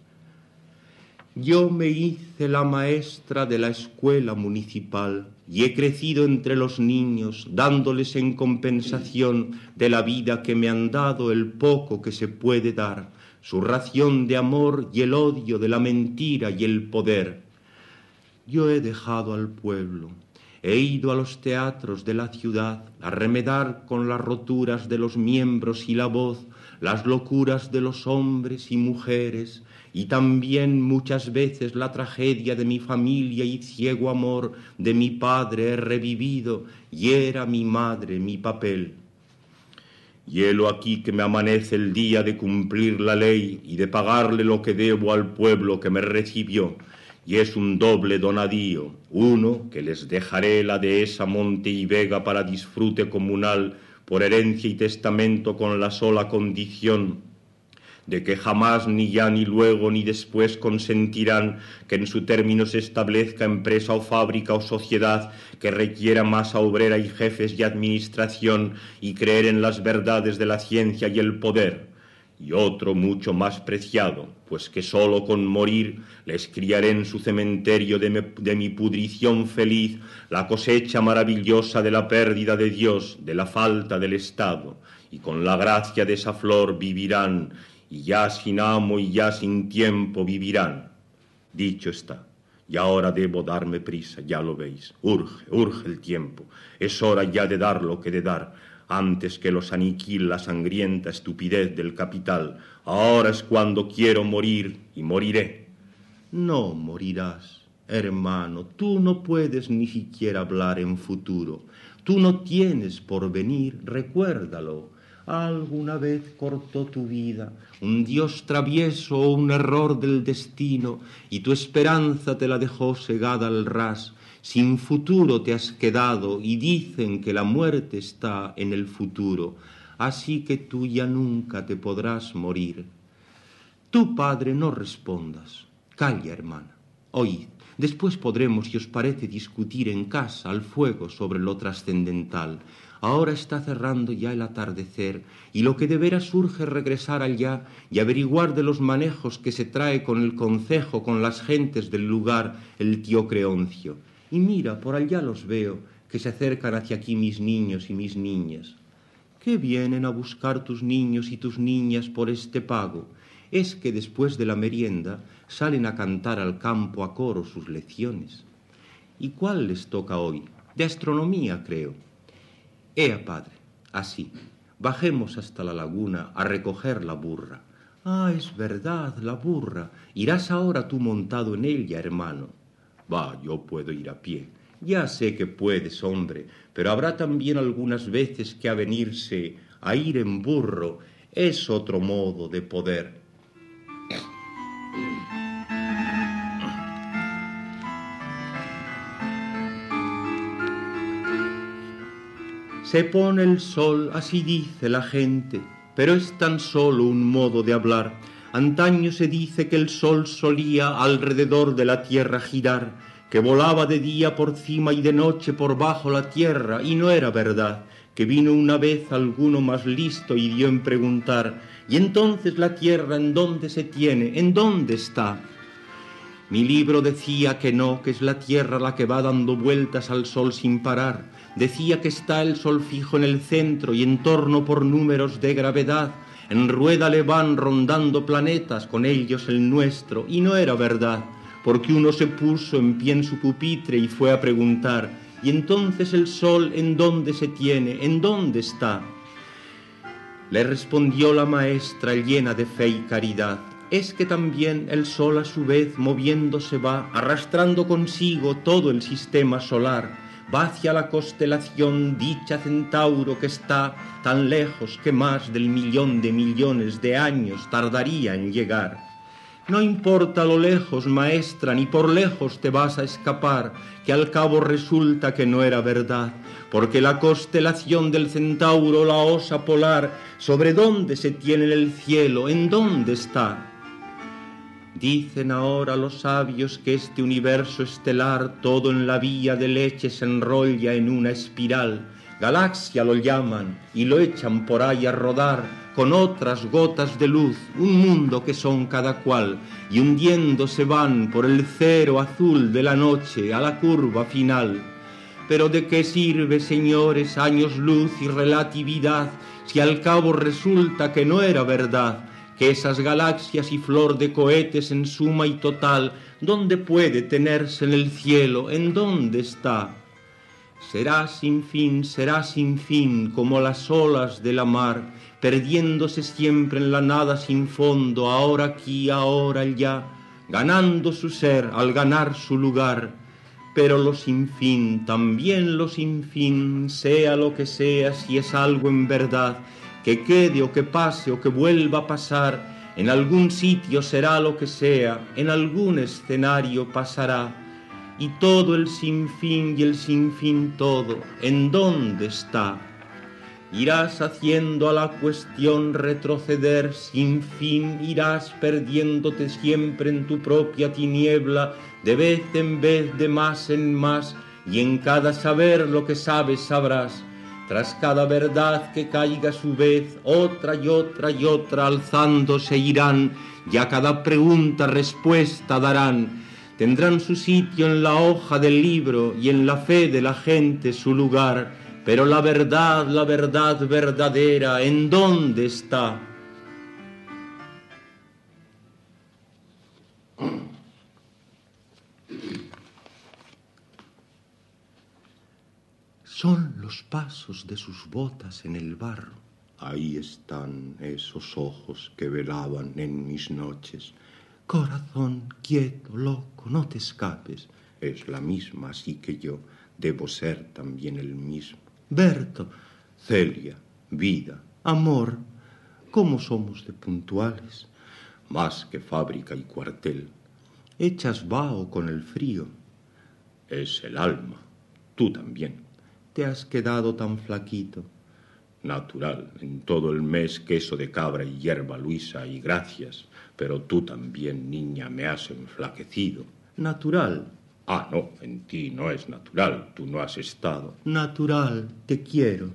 Yo me hice la maestra de la escuela municipal y he crecido entre los niños, dándoles en compensación de la vida que me han dado el poco que se puede dar, su ración de amor y el odio de la mentira y el poder. Yo he dejado al pueblo, he ido a los teatros de la ciudad a remedar con las roturas de los miembros y la voz las locuras de los hombres y mujeres, y también muchas veces la tragedia de mi familia y ciego amor de mi padre he revivido, y era mi madre mi papel. Y helo aquí que me amanece el día de cumplir la ley y de pagarle lo que debo al pueblo que me recibió, y es un doble donadío: uno, que les dejaré la dehesa monte y vega para disfrute comunal por herencia y testamento, con la sola condición de que jamás, ni ya, ni luego, ni después consentirán que en su término se establezca empresa o fábrica o sociedad que requiera masa obrera y jefes y administración, y creer en las verdades de la ciencia y el poder. Y otro mucho más preciado, pues que sólo con morir les criaré en su cementerio de, me, de mi pudrición feliz la cosecha maravillosa de la pérdida de Dios, de la falta del Estado, y con la gracia de esa flor vivirán, y ya sin amo y ya sin tiempo vivirán. Dicho está, y ahora debo darme prisa, ya lo veis, urge, urge el tiempo, es hora ya de dar lo que de dar, antes que los aniquile la sangrienta estupidez del capital. Ahora es cuando quiero morir, y moriré. No morirás, hermano, tú no puedes ni siquiera hablar en futuro, tú no tienes porvenir, recuérdalo. Alguna vez cortó tu vida un dios travieso o un error del destino, y tu esperanza te la dejó segada al ras. Sin futuro te has quedado, y dicen que la muerte está en el futuro. así que tú ya nunca te podrás morir. Tú, padre, no respondas. Calla, hermana. Oíd, después podremos, si os parece, discutir en casa, al fuego, sobre lo trascendental. Ahora está cerrando ya el atardecer, y lo que de veras surge es regresar allá y averiguar de los manejos que se trae con el concejo, con las gentes del lugar, el tío Creoncio. Y mira, por allá los veo, que se acercan hacia aquí mis niños y mis niñas. ¿Qué vienen a buscar tus niños y tus niñas por este pago? Es que después de la merienda salen a cantar al campo a coro sus lecciones. ¿Y cuál les toca hoy? De astronomía, creo. Ea, padre, así, bajemos hasta la laguna a recoger la burra. Ah, es verdad, la burra. Irás ahora tú montado en ella, hermano. Va, yo puedo ir a pie. Ya sé que puedes, hombre, pero habrá también algunas veces que avenirse a ir en burro es otro modo de poder. Se pone el sol, así dice la gente, pero es tan solo un modo de hablar. Antaño se dice que el sol solía alrededor de la tierra girar, que volaba de día por cima y de noche por bajo la tierra, y no era verdad, que vino una vez alguno más listo y dio en preguntar, ¿y entonces la tierra en dónde se tiene? ¿En dónde está? Mi libro decía que no, que es la tierra la que va dando vueltas al sol sin parar. Decía que está el sol fijo en el centro y en torno por números de gravedad. En rueda le van rondando planetas, con ellos el nuestro, y no era verdad, porque uno se puso en pie en su pupitre y fue a preguntar, ¿y entonces el sol en dónde se tiene? ¿En dónde está? Le respondió la maestra llena de fe y caridad, es que también el sol a su vez moviéndose va, arrastrando consigo todo el sistema solar, va hacia la constelación dicha Centauro que está tan lejos que más del millón de millones de años tardaría en llegar. No importa lo lejos, maestra, ni por lejos te vas a escapar, que al cabo resulta que no era verdad, porque la constelación del Centauro, la osa polar, ¿sobre dónde se tiene en el cielo? ¿En dónde está? Dicen ahora los sabios que este universo estelar todo en la vía de leche se enrolla en una espiral, galaxia lo llaman y lo echan por ahí a rodar con otras gotas de luz, un mundo que son cada cual, y hundiéndose van por el cero azul de la noche a la curva final. Pero ¿de qué sirve, señores, años luz y relatividad, si al cabo resulta que no era verdad? Que esas galaxias y flor de cohetes en suma y total, ¿dónde puede tenerse en el cielo? ¿En dónde está? Será sin fin, será sin fin, como las olas de la mar, perdiéndose siempre en la nada sin fondo, ahora aquí, ahora allá, ganando su ser al ganar su lugar. Pero lo sin fin, también lo sin fin, sea lo que sea, si es algo en verdad, que quede o que pase o que vuelva a pasar, en algún sitio será lo que sea, en algún escenario pasará, y todo el sinfín y el sinfín todo, ¿en dónde está? Irás haciendo a la cuestión retroceder sin fin, irás perdiéndote siempre en tu propia tiniebla, de vez en vez, de más en más, y en cada saber lo que sabes sabrás. Tras cada verdad que caiga a su vez, otra y otra y otra alzándose irán, y a cada pregunta respuesta darán. Tendrán su sitio en la hoja del libro y en la fe de la gente su lugar, pero la verdad, la verdad verdadera, ¿en dónde está? Son los pasos de sus botas en el barro. Ahí están esos ojos que velaban en mis noches. Corazón, quieto, loco, no te escapes. Es la misma, así que yo debo ser también el mismo. Berto, Celia, vida, amor, ¿cómo somos de puntuales? Más que fábrica y cuartel. Echas vaho con el frío. Es el alma, tú también. Te has quedado tan flaquito. Natural, en todo el mes queso de cabra y hierba luisa y gracias, pero tú también, niña, me has enflaquecido. Natural. Ah, no, en ti no es natural, tú no has estado. Natural, te quiero.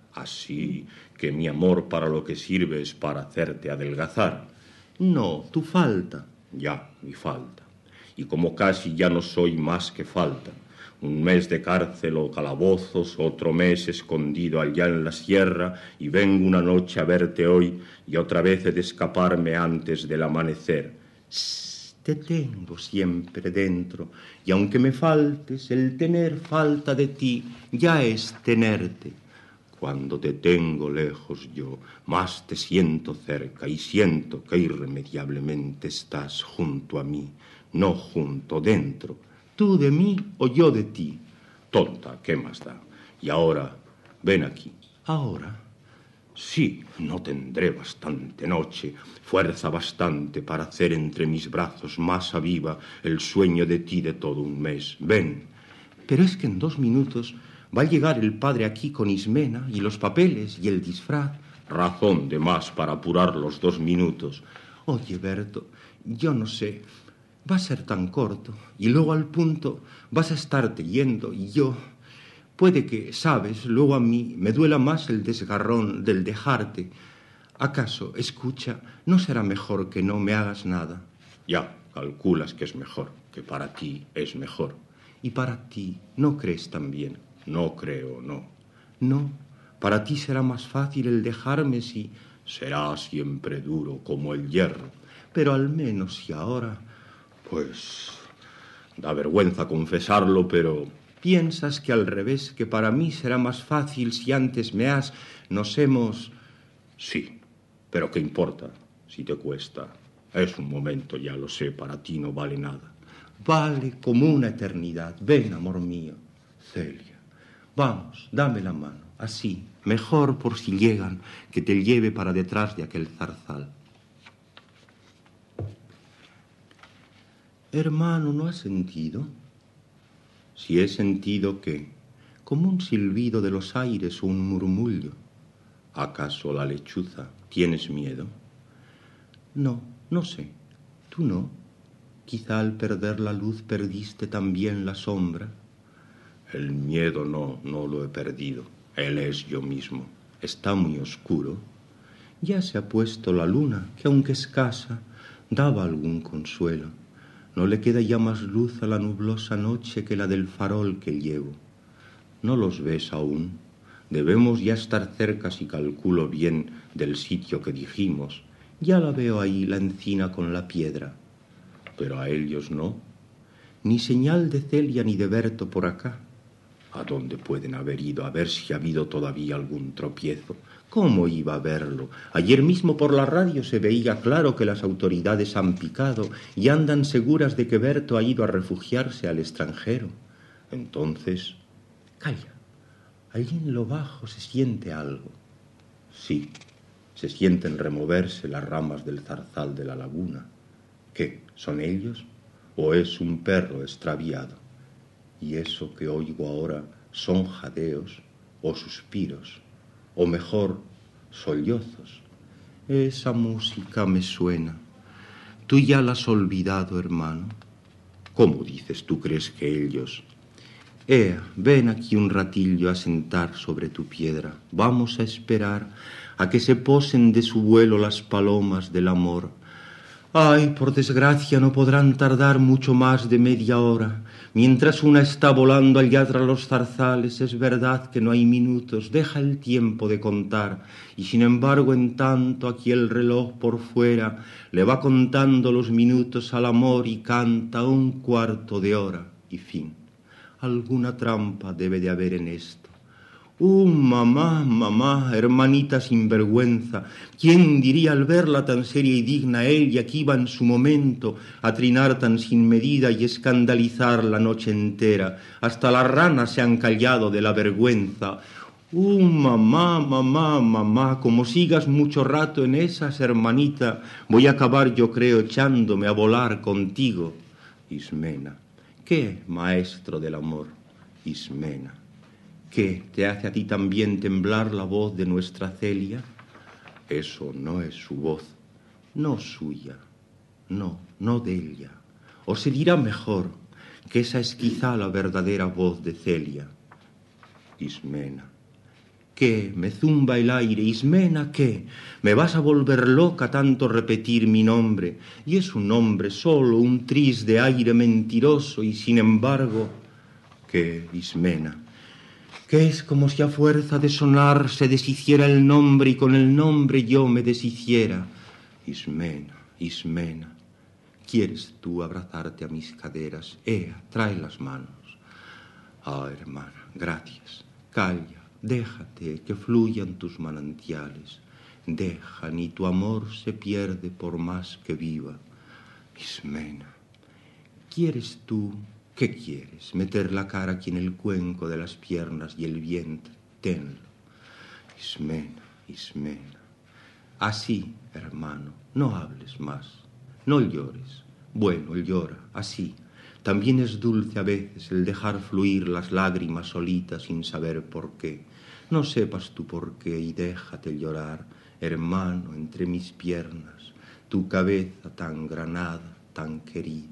Así que mi amor para lo que sirve es para hacerte adelgazar. No, tu falta. Ya, mi falta. Y como casi ya no soy más que falta, un mes de cárcel o calabozos, otro mes escondido allá en la sierra, y vengo una noche a verte hoy y otra vez he de escaparme antes del amanecer. Shh, te tengo siempre dentro, y aunque me faltes, el tener falta de ti ya es tenerte. Cuando te tengo lejos yo, más te siento cerca y siento que irremediablemente estás junto a mí, no junto dentro. Tú de mí o yo de ti. Tonta, ¿qué más da? Y ahora, ven aquí. ¿Ahora? Sí, no tendré bastante noche, fuerza bastante para hacer entre mis brazos masa viva el sueño de ti de todo un mes. Ven. Pero es que en dos minutos va a llegar el padre aquí con Ismena y los papeles y el disfraz. Razón de más para apurar los dos minutos. Oye, Berto, yo no sé, va a ser tan corto y luego al punto vas a estarte yendo y yo... Puede que, sabes, luego a mí me duela más el desgarrón del dejarte. ¿Acaso, escucha, no será mejor que no me hagas nada? Ya, calculas que es mejor, que para ti es mejor. ¿Y para ti no crees también? No creo, no. No, para ti será más fácil el dejarme si... Será siempre duro como el hierro. Pero al menos si ahora... Pues... da vergüenza confesarlo, pero... ¿Piensas que al revés, que para mí será más fácil si antes me has... nos hemos... Sí, pero ¿qué importa si te cuesta? Es un momento, ya lo sé, para ti no vale nada. Vale como una eternidad. Ven, amor mío. Celia, vamos, dame la mano. Así, mejor por si llegan, que te lleve para detrás de aquel zarzal. Hermano, ¿no has sentido? Si he sentido que, como un silbido de los aires o un murmullo. ¿Acaso la lechuza tienes miedo? No, no sé. ¿Tú no? Quizá al perder la luz perdiste también la sombra. El miedo no, no lo he perdido. Él es yo mismo. Está muy oscuro. Ya se ha puesto la luna, que aunque escasa, daba algún consuelo. No le queda ya más luz a la nublosa noche que la del farol que llevo. ¿No los ves aún? Debemos ya estar cerca, si calculo bien, del sitio que dijimos. Ya la veo ahí, la encina con la piedra. Pero a ellos no. Ni señal de Celia ni de Berto por acá. ¿A dónde pueden haber ido? A ver si ha habido todavía algún tropiezo. ¿Cómo iba a verlo? Ayer mismo por la radio se veía claro que las autoridades han picado y andan seguras de que Berto ha ido a refugiarse al extranjero. Entonces, calla. Allí en lo bajo se siente algo. Sí, se sienten removerse las ramas del zarzal de la laguna. ¿Qué? ¿Son ellos? ¿O es un perro extraviado? Y eso que oigo ahora son jadeos o suspiros, o mejor, sollozos. Esa música me suena. ¿Tú ya la has olvidado, hermano? ¿Cómo dices? ¿Tú crees que ellos...? Ea, ven aquí un ratillo a sentar sobre tu piedra. Vamos a esperar a que se posen de su vuelo las palomas del amor. Ay, por desgracia no podrán tardar mucho más de media hora. Mientras una está volando allá tras los zarzales, es verdad que no hay minutos, deja el tiempo de contar. Y sin embargo, en tanto, aquí el reloj por fuera le va contando los minutos al amor y canta un cuarto de hora y fin. Alguna trampa debe de haber en esto. ¡Uh, mamá, mamá, hermanita sinvergüenza! ¿Quién diría al verla tan seria y digna ella que iba en su momento a trinar tan sin medida y escandalizar la noche entera? Hasta las ranas se han callado de la vergüenza. ¡Uh, mamá, mamá, mamá! Como sigas mucho rato en esas, hermanita, voy a acabar, yo creo, echándome a volar contigo. Ismena. ¿Qué, maestro del amor? Ismena. ¿Qué te hace a ti también temblar la voz de nuestra Celia? Eso no es su voz, no suya, no, no de ella. O se dirá mejor que esa es quizá la verdadera voz de Celia. Ismena, ¿qué? Me zumba el aire. Ismena, ¿qué? Me vas a volver loca tanto repetir mi nombre. Y es un nombre solo, un tris de aire mentiroso. Y sin embargo, ¿qué, Ismena? Que es como si a fuerza de sonar se deshiciera el nombre y con el nombre yo me deshiciera. Ismena, Ismena, ¿quieres tú abrazarte a mis caderas? Ea, trae las manos. Ah, hermana, gracias. Calla, déjate que fluyan tus manantiales. Deja, ni tu amor se pierde por más que viva. Ismena, ¿quieres tú? ¿Qué quieres? ¿Meter la cara aquí en el cuenco de las piernas y el vientre? Tenlo. Ismena, Ismena. Así, hermano, no hables más. No llores. Bueno, llora, así. También es dulce a veces el dejar fluir las lágrimas solitas sin saber por qué. No sepas tú por qué y déjate llorar, hermano, entre mis piernas, tu cabeza tan granada, tan querida.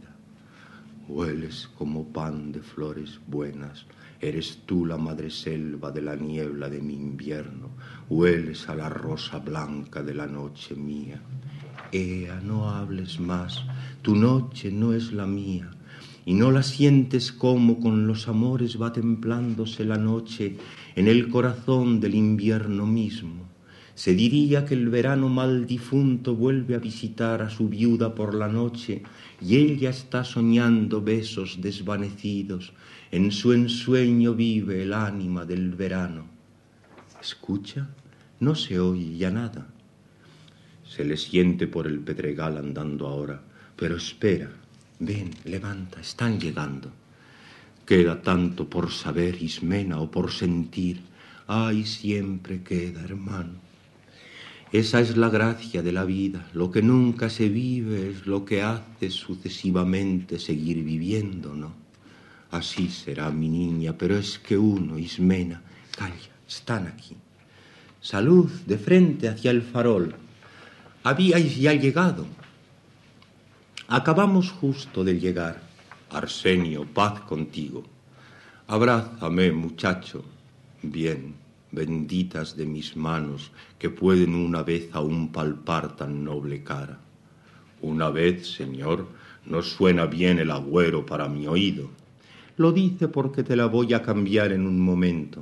Hueles como pan de flores buenas, eres tú la madreselva de la niebla de mi invierno, hueles a la rosa blanca de la noche mía. Ea, no hables más, tu noche no es la mía, y no la sientes como con los amores va templándose la noche en el corazón del invierno mismo. Se diría que el verano mal difunto vuelve a visitar a su viuda por la noche y ella está soñando besos desvanecidos. En su ensueño vive el ánima del verano. ¿Escucha? No se oye ya nada. Se le siente por el pedregal andando ahora, pero espera. Ven, levanta, están llegando. Queda tanto por saber, Ismena, o por sentir. Ay, siempre queda, hermano. Esa es la gracia de la vida. Lo que nunca se vive es lo que hace sucesivamente seguir viviendo, ¿no? Así será, mi niña, pero es que uno, Ismena, calla, están aquí. Salud, de frente hacia el farol. Habíais ya llegado. Acabamos justo de llegar. Arsenio, paz contigo. Abrázame, muchacho. Bien. Benditas de mis manos, que pueden una vez aún palpar tan noble cara. Una vez, señor, no suena bien el agüero para mi oído. Lo dice porque te la voy a cambiar en un momento.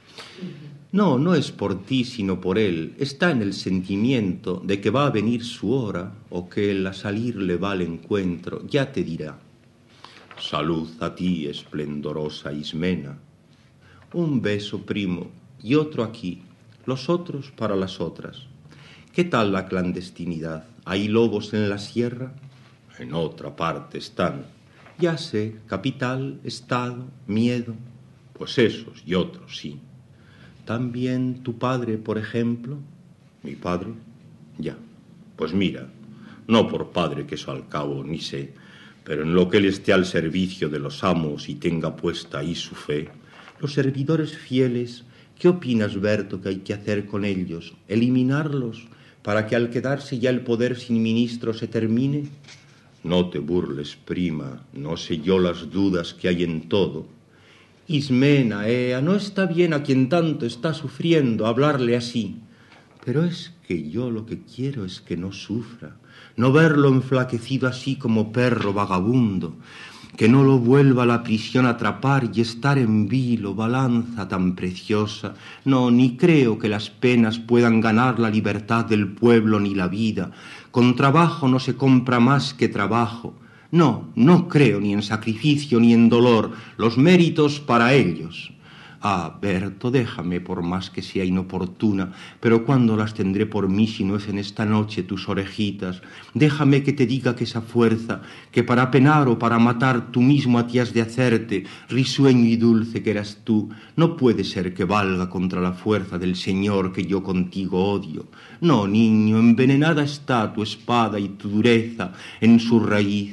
No, no es por ti, sino por él. Está en el sentimiento de que va a venir su hora, o que él a salir le va al encuentro, ya te dirá. Salud a ti, esplendorosa Ismena. Un beso, primo. Y otro aquí, los otros para las otras. ¿Qué tal la clandestinidad? ¿Hay lobos en la sierra? En otra parte están. Ya sé, capital, estado, miedo. Pues esos y otros, sí. ¿También tu padre, por ejemplo? ¿Mi padre? Ya. Pues mira, no por padre que eso al cabo ni sé, pero en lo que él esté al servicio de los amos y tenga puesta ahí su fe, los servidores fieles. ¿Qué opinas, Berto, que hay que hacer con ellos? ¿Eliminarlos para que al quedarse ya el poder sin ministro se termine? No te burles, prima, no sé yo las dudas que hay en todo. Ismena, ea, no está bien a quien tanto está sufriendo hablarle así. Pero es que yo lo que quiero es que no sufra, no verlo enflaquecido así como perro vagabundo, que no lo vuelva a la prisión a atrapar y estar en vilo, balanza tan preciosa. No, ni creo que las penas puedan ganar la libertad del pueblo ni la vida. Con trabajo no se compra más que trabajo. No, no creo ni en sacrificio ni en dolor, los méritos para ellos. Ah, Berto, déjame por más que sea inoportuna, pero ¿cuándo las tendré por mí si no es en esta noche tus orejitas? Déjame que te diga que esa fuerza, que para penar o para matar tú mismo a ti has de hacerte, risueño y dulce que eras tú, no puede ser que valga contra la fuerza del Señor que yo contigo odio. No, niño, envenenada está tu espada y tu dureza en su raíz.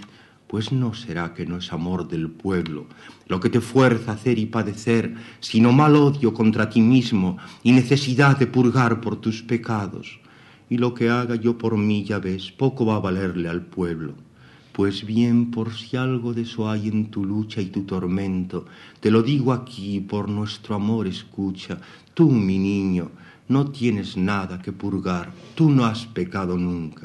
Pues no será que no es amor del pueblo lo que te fuerza a hacer y padecer, sino mal odio contra ti mismo y necesidad de purgar por tus pecados. Y lo que haga yo por mí, ya ves, poco va a valerle al pueblo. Pues bien, por si algo de eso hay en tu lucha y tu tormento, te lo digo aquí, por nuestro amor escucha. Tú, mi niño, no tienes nada que purgar, tú no has pecado nunca.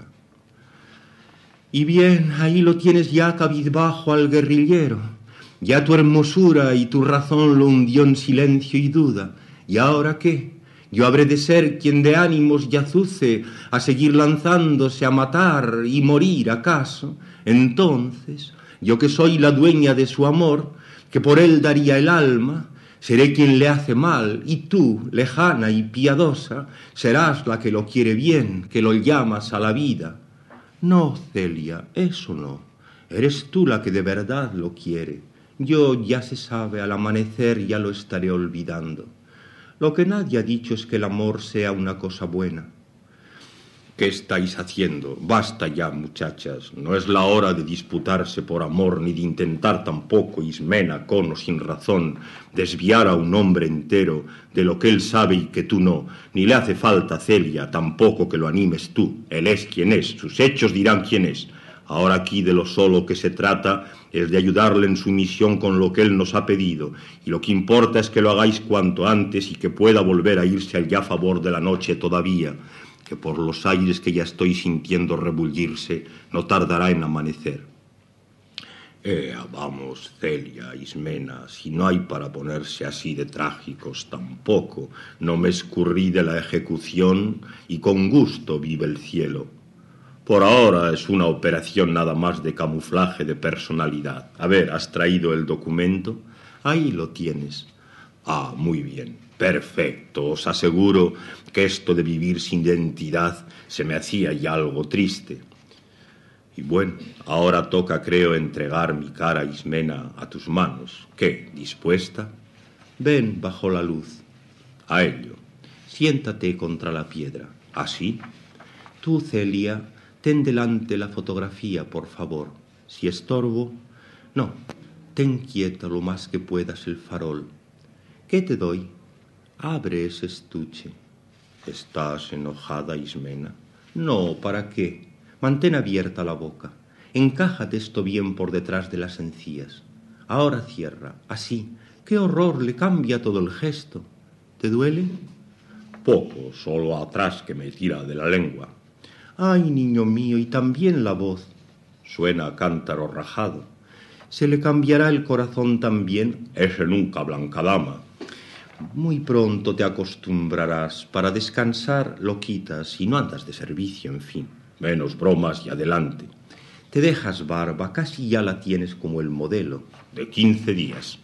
Y bien, ahí lo tienes ya cabizbajo al guerrillero. Ya tu hermosura y tu razón lo hundió en silencio y duda. ¿Y ahora qué? Yo habré de ser quien de ánimos y azuce a seguir lanzándose a matar y morir, ¿acaso? Entonces, yo que soy la dueña de su amor, que por él daría el alma, seré quien le hace mal, y tú, lejana y piadosa, serás la que lo quiere bien, que lo llamas a la vida. No, Celia, eso no. Eres tú la que de verdad lo quiere. Yo, ya se sabe, al amanecer ya lo estaré olvidando. Lo que nadie ha dicho es que el amor sea una cosa buena. ¿Qué estáis haciendo? Basta ya, muchachas. No es la hora de disputarse por amor, ni de intentar tampoco, Ismena, con o sin razón, desviar a un hombre entero de lo que él sabe y que tú no. Ni le hace falta, Celia, tampoco que lo animes tú. Él es quien es, sus hechos dirán quién es. Ahora aquí de lo solo que se trata es de ayudarle en su misión con lo que él nos ha pedido, y lo que importa es que lo hagáis cuanto antes y que pueda volver a irse al ya favor de la noche todavía, que por los aires que ya estoy sintiendo rebullirse no tardará en amanecer. Ea, vamos, Celia, Ismena, si no hay para ponerse así de trágicos tampoco, no me escurrí de la ejecución y con gusto vive el cielo. Por ahora es una operación nada más de camuflaje de personalidad. A ver, ¿has traído el documento? Ahí lo tienes. Ah, muy bien, perfecto. Os aseguro que esto de vivir sin identidad se me hacía ya algo triste. Y bueno, ahora toca, creo, entregar mi cara, Ismena, a tus manos. ¿Qué? ¿Dispuesta? Ven bajo la luz. A ello. Siéntate contra la piedra. ¿Así? Tú, Celia, ten delante la fotografía, por favor. Si estorbo... No, ten quieta lo más que puedas el farol. ¿Qué te doy? Abre ese estuche. ¿Estás enojada, Ismena? No, ¿para qué? Mantén abierta la boca. Encájate esto bien por detrás de las encías. Ahora cierra, así. ¡Qué horror! Le cambia todo el gesto. ¿Te duele? Poco, solo atrás que me tira de la lengua. Ay, niño mío, y también la voz. Suena a cántaro rajado. ¿Se le cambiará el corazón también? Ese nunca, blanca dama. Muy pronto te acostumbrarás. Para descansar lo quitas y no andas de servicio, en fin. Menos bromas y adelante. Te dejas barba, casi ya la tienes como el modelo. De quince días.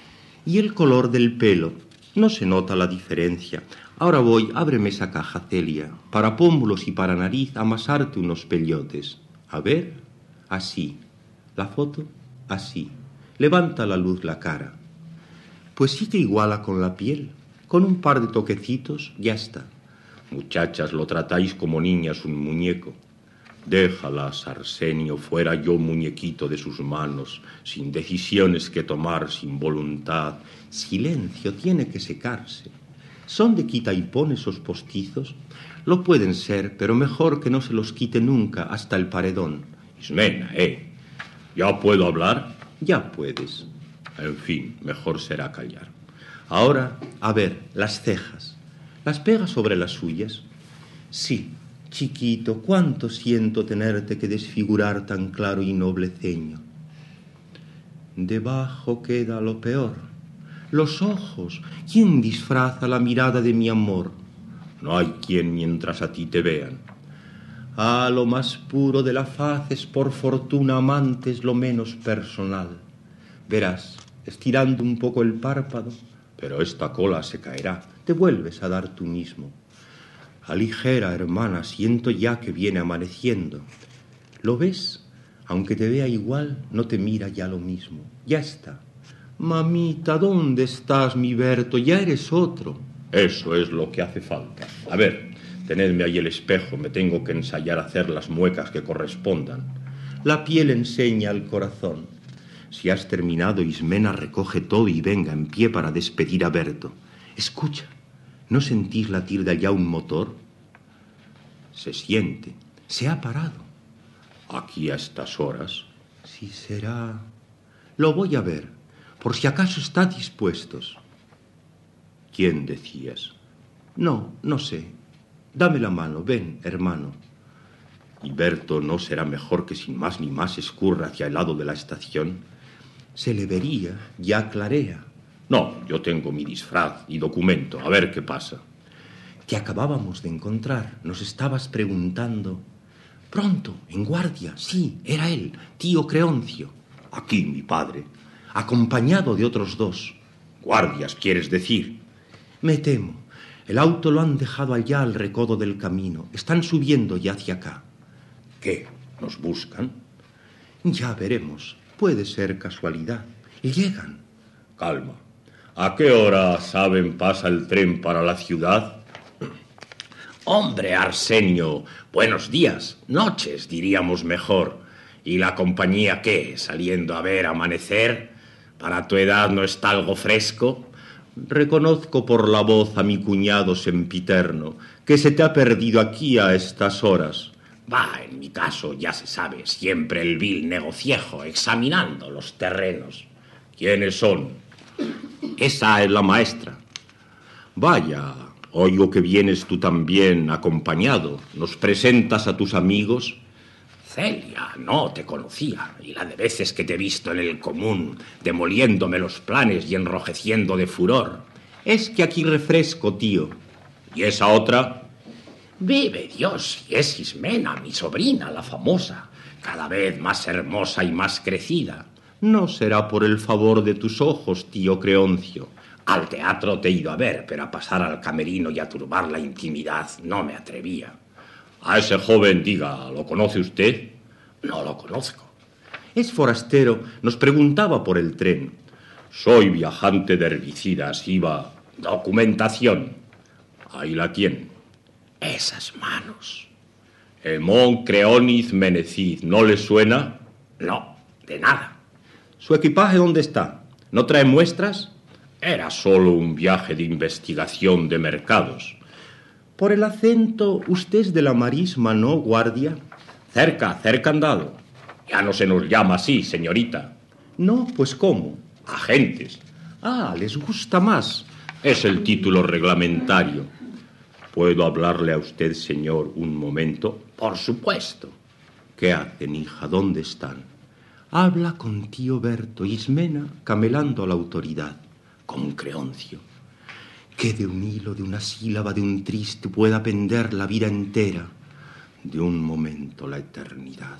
Y el color del pelo. No se nota la diferencia. Ahora voy, ábreme esa caja, Celia. Para pómulos y para nariz, amasarte unos pellotes. A ver, así. La foto, así. Levanta la luz la cara. Pues sí que iguala con la piel. Con un par de toquecitos, ya está. Muchachas, lo tratáis como niñas un muñeco. Déjalas, Arsenio, fuera yo muñequito de sus manos, sin decisiones que tomar, sin voluntad. Silencio, tiene que secarse. ¿Son de quita y pon esos postizos? Lo pueden ser, pero mejor que no se los quite nunca hasta el paredón. Ismena, ¿eh? ¿Ya puedo hablar? Ya puedes. En fin, mejor será callar. Ahora, a ver, las cejas. ¿Las pegas sobre las suyas? Sí, chiquito, cuánto siento tenerte que desfigurar tan claro y noble ceño. Debajo queda lo peor. Los ojos. ¿Quién disfraza la mirada de mi amor? No hay quien mientras a ti te vean. Ah, lo más puro de la faz es por fortuna amantes lo menos personal. Verás, estirando un poco el párpado, pero esta cola se caerá. Te vuelves a dar tú mismo. Aligera, hermana, siento ya que viene amaneciendo. ¿Lo ves? Aunque te vea igual, no te mira ya lo mismo. Ya está. Mamita, ¿dónde estás, mi Berto? Ya eres otro. Eso es lo que hace falta. A ver, tenedme ahí el espejo, me tengo que ensayar a hacer las muecas que correspondan. la piel enseña al corazón. Si has terminado, Ismena, recoge todo y venga en pie para despedir a Berto. Escucha, ¿no sentís latir de allá un motor? Se siente, se ha parado. ¿Aquí a estas horas? Sí, será... Lo voy a ver, por si acaso está dispuestos. ¿Quién decías? No, no sé. Dame la mano, ven, hermano. ¿Y Berto no será mejor que sin más ni más escurra hacia el lado de la estación? Se le vería, ya clarea. No, yo tengo mi disfraz y documento, a ver qué pasa. Te acabábamos de encontrar, nos estabas preguntando. Pronto, en guardia, sí, era él, tío Creoncio. Aquí, mi padre, acompañado de otros dos. Guardias, ¿quieres decir? Me temo. El auto lo han dejado allá al recodo del camino. Están subiendo ya hacia acá. ¿Qué? ¿Nos buscan? Ya veremos. Puede ser casualidad. Y llegan. Calma. ¿A qué hora saben pasa el tren para la ciudad? Hombre, Arsenio, buenos días, noches, diríamos mejor. ¿Y la compañía qué? ¿Saliendo a ver amanecer? ¿Para tu edad no está algo fresco? Reconozco por la voz a mi cuñado sempiterno, que se te ha perdido aquí a estas horas. Va, en mi caso, ya se sabe, siempre el vil negociejo, examinando los terrenos. ¿Quiénes son? Esa es la maestra. Vaya, oigo que vienes tú también acompañado. ¿Nos presentas a tus amigos? Celia, no te conocía, y la de veces que te he visto en el común, demoliéndome los planes y enrojeciendo de furor. Es que aquí refresco, tío. ¿Y esa otra? Vive Dios, y es Ismena, mi sobrina, la famosa, cada vez más hermosa y más crecida. No será por el favor de tus ojos, tío Creoncio. Al teatro te he ido a ver, pero a pasar al camerino y a turbar la intimidad no me atrevía. A ese joven, diga, ¿lo conoce usted? No lo conozco. Es forastero, nos preguntaba por el tren. Soy viajante de herbicidas, iba... Documentación. Ahí la tiene. Esas manos. Hemón Creóniz Menecid, ¿no le suena? No, de nada. ¿Su equipaje dónde está? ¿No trae muestras? Era solo un viaje de investigación de mercados. Por el acento, usted es de la marisma, ¿no, guardia? Cerca, cerca andado. Ya no se nos llama así, señorita. No, pues ¿cómo? Agentes. Ah, les gusta más. Es el título reglamentario. ¿Puedo hablarle a usted, señor, un momento? Por supuesto. ¿Qué hacen, hija? ¿Dónde están? Habla con tío Berto, Ismena, camelando a la autoridad. Con Creoncio. Que de un hilo, de una sílaba, de un triste pueda pender la vida entera, de un momento la eternidad.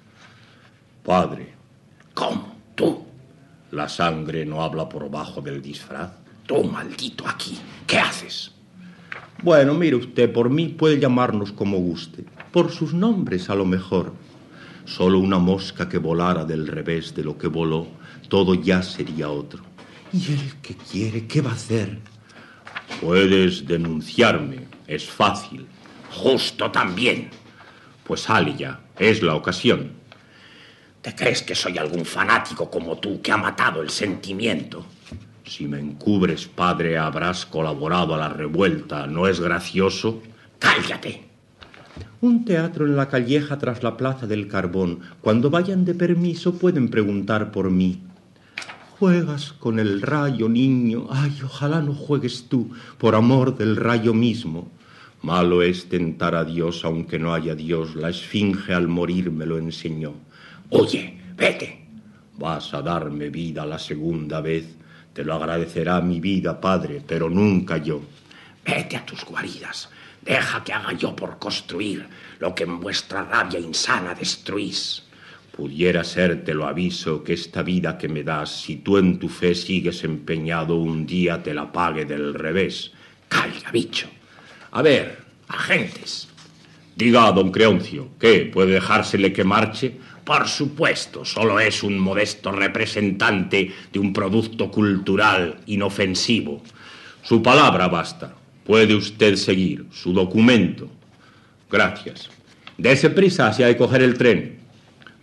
Padre. ¿Cómo? ¿Tú? La sangre no habla por bajo del disfraz. Tú, maldito, aquí. ¿Qué haces? Bueno, mire usted, por mí puede llamarnos como guste. Por sus nombres, a lo mejor. Solo una mosca que volara del revés de lo que voló, todo ya sería otro. ¿Y él qué quiere? ¿Qué va a hacer? Puedes denunciarme, es fácil. Justo también. Pues sale ya, es la ocasión. ¿Te crees que soy algún fanático como tú que ha matado el sentimiento? Si me encubres, padre, habrás colaborado a la revuelta, ¿no es gracioso? ¡Cállate! Un teatro en la calleja tras la Plaza del Carbón. Cuando vayan de permiso pueden preguntar por mí. Juegas con el rayo, niño. Ay, ojalá no juegues tú, por amor del rayo mismo. Malo es tentar a Dios, aunque no haya Dios. La esfinge al morir me lo enseñó. Oye, vete. Vas a darme vida la segunda vez. Te lo agradecerá mi vida, padre, pero nunca yo. Vete a tus guaridas. Deja que haga yo por construir lo que en vuestra rabia insana destruís. Pudiera ser, te lo aviso, que esta vida que me das, si tú en tu fe sigues empeñado, un día te la pague del revés. Calla, bicho. A ver, agentes. Diga, don Creoncio, ¿qué? ¿Puede dejársele que marche? Por supuesto, solo es un modesto representante de un producto cultural inofensivo. Su palabra basta. Puede usted seguir. Su documento. Gracias. Dese prisa si hay que coger el tren.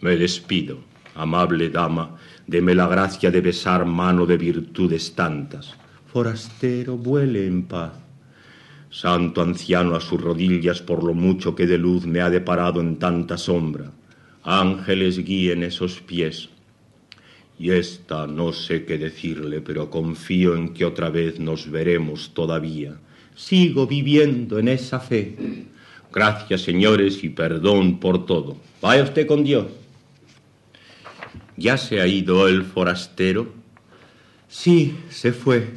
Me despido, amable dama, deme la gracia de besar mano de virtudes tantas. Forastero, vuele en paz. Santo anciano a sus rodillas por lo mucho que de luz me ha deparado en tanta sombra. Ángeles guíen esos pies. Y esta no sé qué decirle, pero confío en que otra vez nos veremos todavía. Sigo viviendo en esa fe. Gracias, señores, y perdón por todo. Vaya usted con Dios. ¿Ya se ha ido el forastero? Sí, se fue.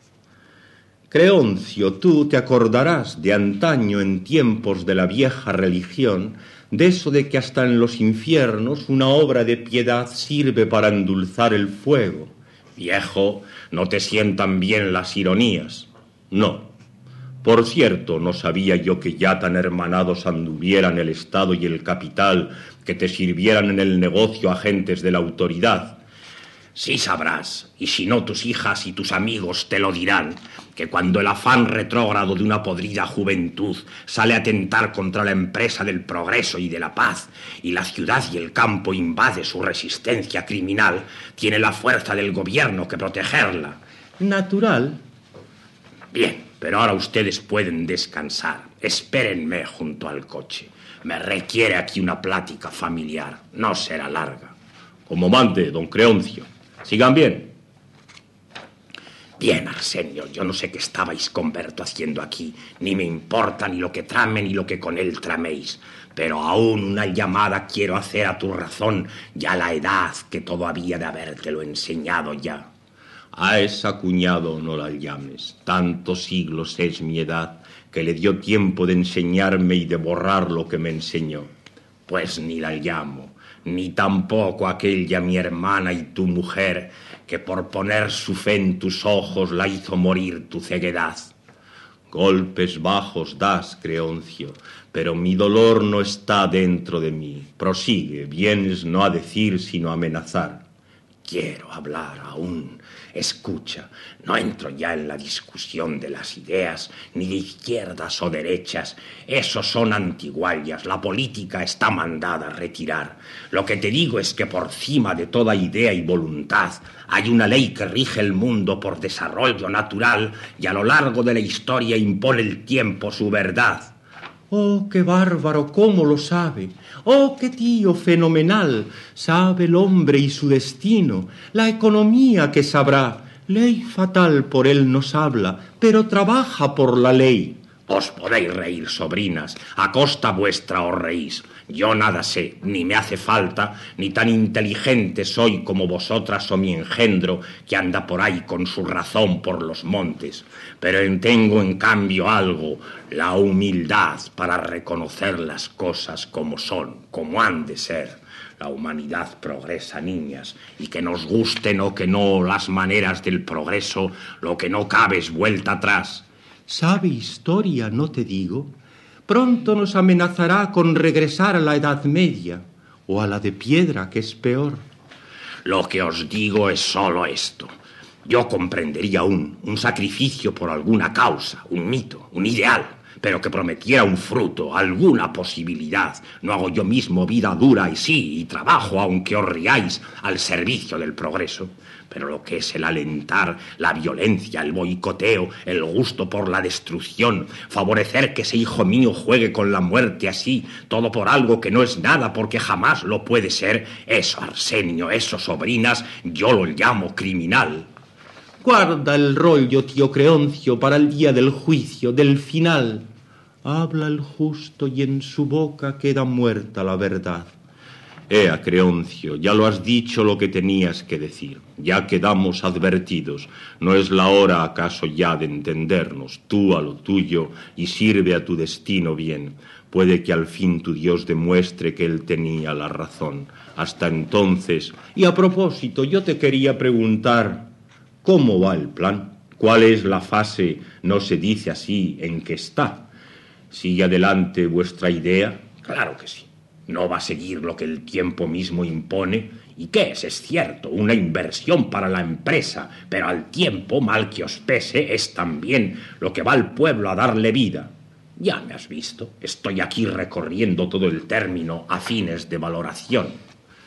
Creoncio, tú te acordarás de antaño en tiempos de la vieja religión, de eso de que hasta en los infiernos una obra de piedad sirve para endulzar el fuego. Viejo, no te sientan bien las ironías. No. Por cierto, no sabía yo que ya tan hermanados anduvieran el Estado y el capital, que te sirvieran en el negocio agentes de la autoridad. Sí sabrás, y si no tus hijas y tus amigos te lo dirán, que cuando el afán retrógrado de una podrida juventud sale a tentar contra la empresa del progreso y de la paz, y la ciudad y el campo invade su resistencia criminal, tiene la fuerza del gobierno que protegerla. Natural. Bien, pero ahora ustedes pueden descansar. Espérenme junto al coche. Me requiere aquí una plática familiar. No será larga. Como mande, don Creoncio. Sigan bien. Bien, Arsenio, yo no sé qué estabais converto haciendo aquí, ni me importa ni lo que trame ni lo que con él traméis, pero aún una llamada quiero hacer a tu razón, ya la edad que todavía de habértelo enseñado ya. A esa cuñado no la llames, tantos siglos es mi edad, que le dio tiempo de enseñarme y de borrar lo que me enseñó. Pues ni la llamo, ni tampoco aquella mi hermana y tu mujer, que por poner su fe en tus ojos la hizo morir tu ceguedad. Golpes bajos das, Creoncio, pero mi dolor no está dentro de mí. Prosigue, vienes no a decir sino a amenazar. Quiero hablar aún. Escucha, no entro ya en la discusión de las ideas, ni de izquierdas o derechas. Esos son antiguallas, la política está mandada a retirar. Lo que te digo es que por cima de toda idea y voluntad hay una ley que rige el mundo por desarrollo natural y a lo largo de la historia impone el tiempo su verdad. ¡Oh, qué bárbaro! ¿Cómo lo sabe? ¡Oh, qué tío fenomenal! Sabe el hombre y su destino, la economía que sabrá. Ley fatal por él nos habla, pero trabaja por la ley. Os podéis reír, sobrinas, a costa vuestra os reís. Yo nada sé, ni me hace falta, ni tan inteligente soy como vosotras o mi engendro, que anda por ahí con su razón por los montes. Pero tengo en cambio algo, la humildad para reconocer las cosas como son, como han de ser. La humanidad progresa, niñas, y que nos gusten o que no las maneras del progreso, lo que no cabe es vuelta atrás. ¿Sabe historia, no te digo? Pronto nos amenazará con regresar a la Edad Media, o a la de piedra, que es peor. Lo que os digo es solo esto. Yo comprendería aún un sacrificio por alguna causa, un mito, un ideal, pero que prometiera un fruto, alguna posibilidad. No hago yo mismo vida dura y sí, y trabajo, aunque os riáis, al servicio del progreso. Pero lo que es el alentar, la violencia, el boicoteo, el gusto por la destrucción, favorecer que ese hijo mío juegue con la muerte así, todo por algo que no es nada porque jamás lo puede ser, eso, Arsenio, eso, sobrinas, yo lo llamo criminal. Guarda el rollo, tío Creoncio, para el día del juicio, del final. Habla el justo y en su boca queda muerta la verdad. Ea, Creoncio, ya lo has dicho lo que tenías que decir. Ya quedamos advertidos. ¿No es la hora acaso ya de entendernos? Tú a lo tuyo y sirve a tu destino bien. Puede que al fin tu Dios demuestre que él tenía la razón. Hasta entonces... Y a propósito, yo te quería preguntar... ¿Cómo va el plan? ¿Cuál es la fase, no se dice así, en que está? ¿Sigue adelante vuestra idea? Claro que sí. No va a seguir lo que el tiempo mismo impone. ¿Y qué es? Es cierto, una inversión para la empresa, pero al tiempo, mal que os pese, es también lo que va al pueblo a darle vida. Ya me has visto, estoy aquí recorriendo todo el término a fines de valoración.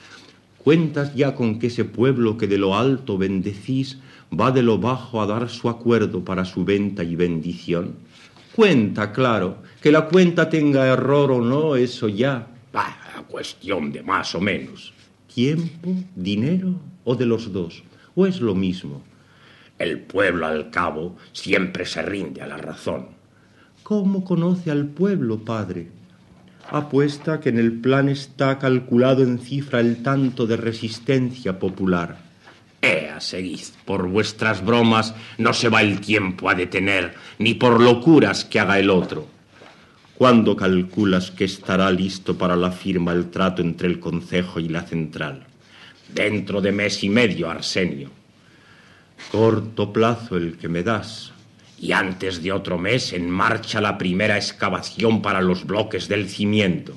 ¿Cuentas ya con que ese pueblo que de lo alto bendecís va de lo bajo a dar su acuerdo para su venta y bendición? Cuenta, claro, que la cuenta tenga error o no, eso ya. Ah, cuestión de más o menos. ¿Tiempo, dinero o de los dos? ¿O es lo mismo? El pueblo, al cabo, siempre se rinde a la razón. ¿Cómo conoce al pueblo, padre? Apuesta que en el plan está calculado en cifra el tanto de resistencia popular. Ea, seguid, por vuestras bromas no se va el tiempo a detener, ni por locuras que haga el otro. ¿Cuándo calculas que estará listo para la firma el trato entre el concejo y la central? Dentro de mes y medio, Arsenio. Corto plazo el que me das. Y antes de otro mes en marcha la primera excavación para los bloques del cimiento.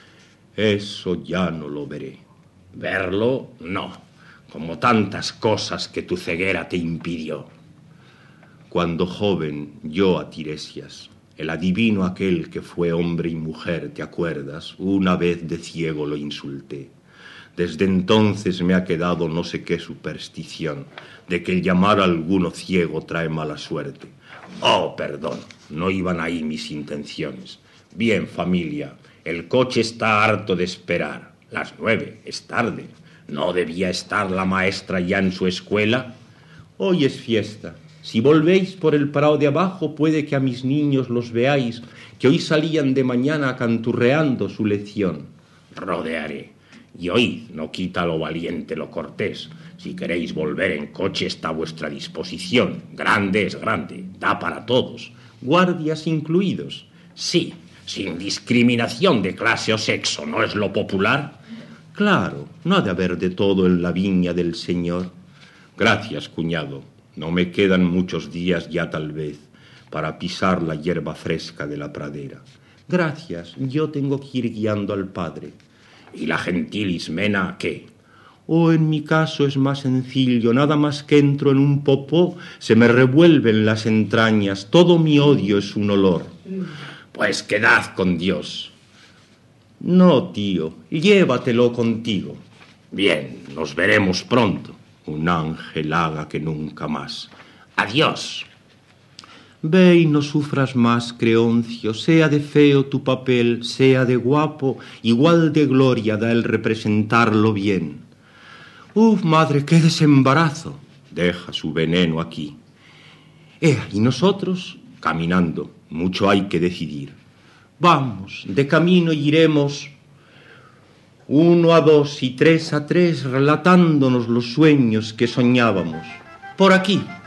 Eso ya no lo veré. Verlo, no, como tantas cosas que tu ceguera te impidió. Cuando joven, yo a Tiresias, el adivino aquel que fue hombre y mujer, ¿te acuerdas? Una vez de ciego lo insulté. Desde entonces me ha quedado no sé qué superstición de que el llamar a alguno ciego trae mala suerte. Oh, perdón, no iban ahí mis intenciones. Bien, familia, el coche está harto de esperar. Las nueve, es tarde. ¿No debía estar la maestra ya en su escuela? Hoy es fiesta. Si volvéis por el prado de abajo, puede que a mis niños los veáis, que hoy salían de mañana canturreando su lección. Rodearé. Y oíd, no quita lo valiente lo cortés. Si queréis volver en coche está a vuestra disposición. Grande es grande, da para todos. Guardias incluidos. Sí, sin discriminación de clase o sexo, ¿no es lo popular? Claro, no ha de haber de todo en la viña del Señor. Gracias, cuñado. No me quedan muchos días ya tal vez para pisar la hierba fresca de la pradera. Gracias, yo tengo que ir guiando al padre. ¿Y la gentil Ismena qué? Oh, en mi caso es más sencillo, nada más que entro en un popó, se me revuelven las entrañas, todo mi odio es un olor. Pues quedad con Dios. No, tío, llévatelo contigo. Bien, nos veremos pronto. Un ángel haga que nunca más. Adiós. Ve y no sufras más, Creoncio, sea de feo tu papel, sea de guapo, igual de gloria da el representarlo bien. Uf, madre, qué desembarazo. Deja su veneno aquí. Ea, y nosotros, caminando, mucho hay que decidir. Vamos, de camino iremos uno a dos y tres a tres relatándonos los sueños que soñábamos. Por aquí.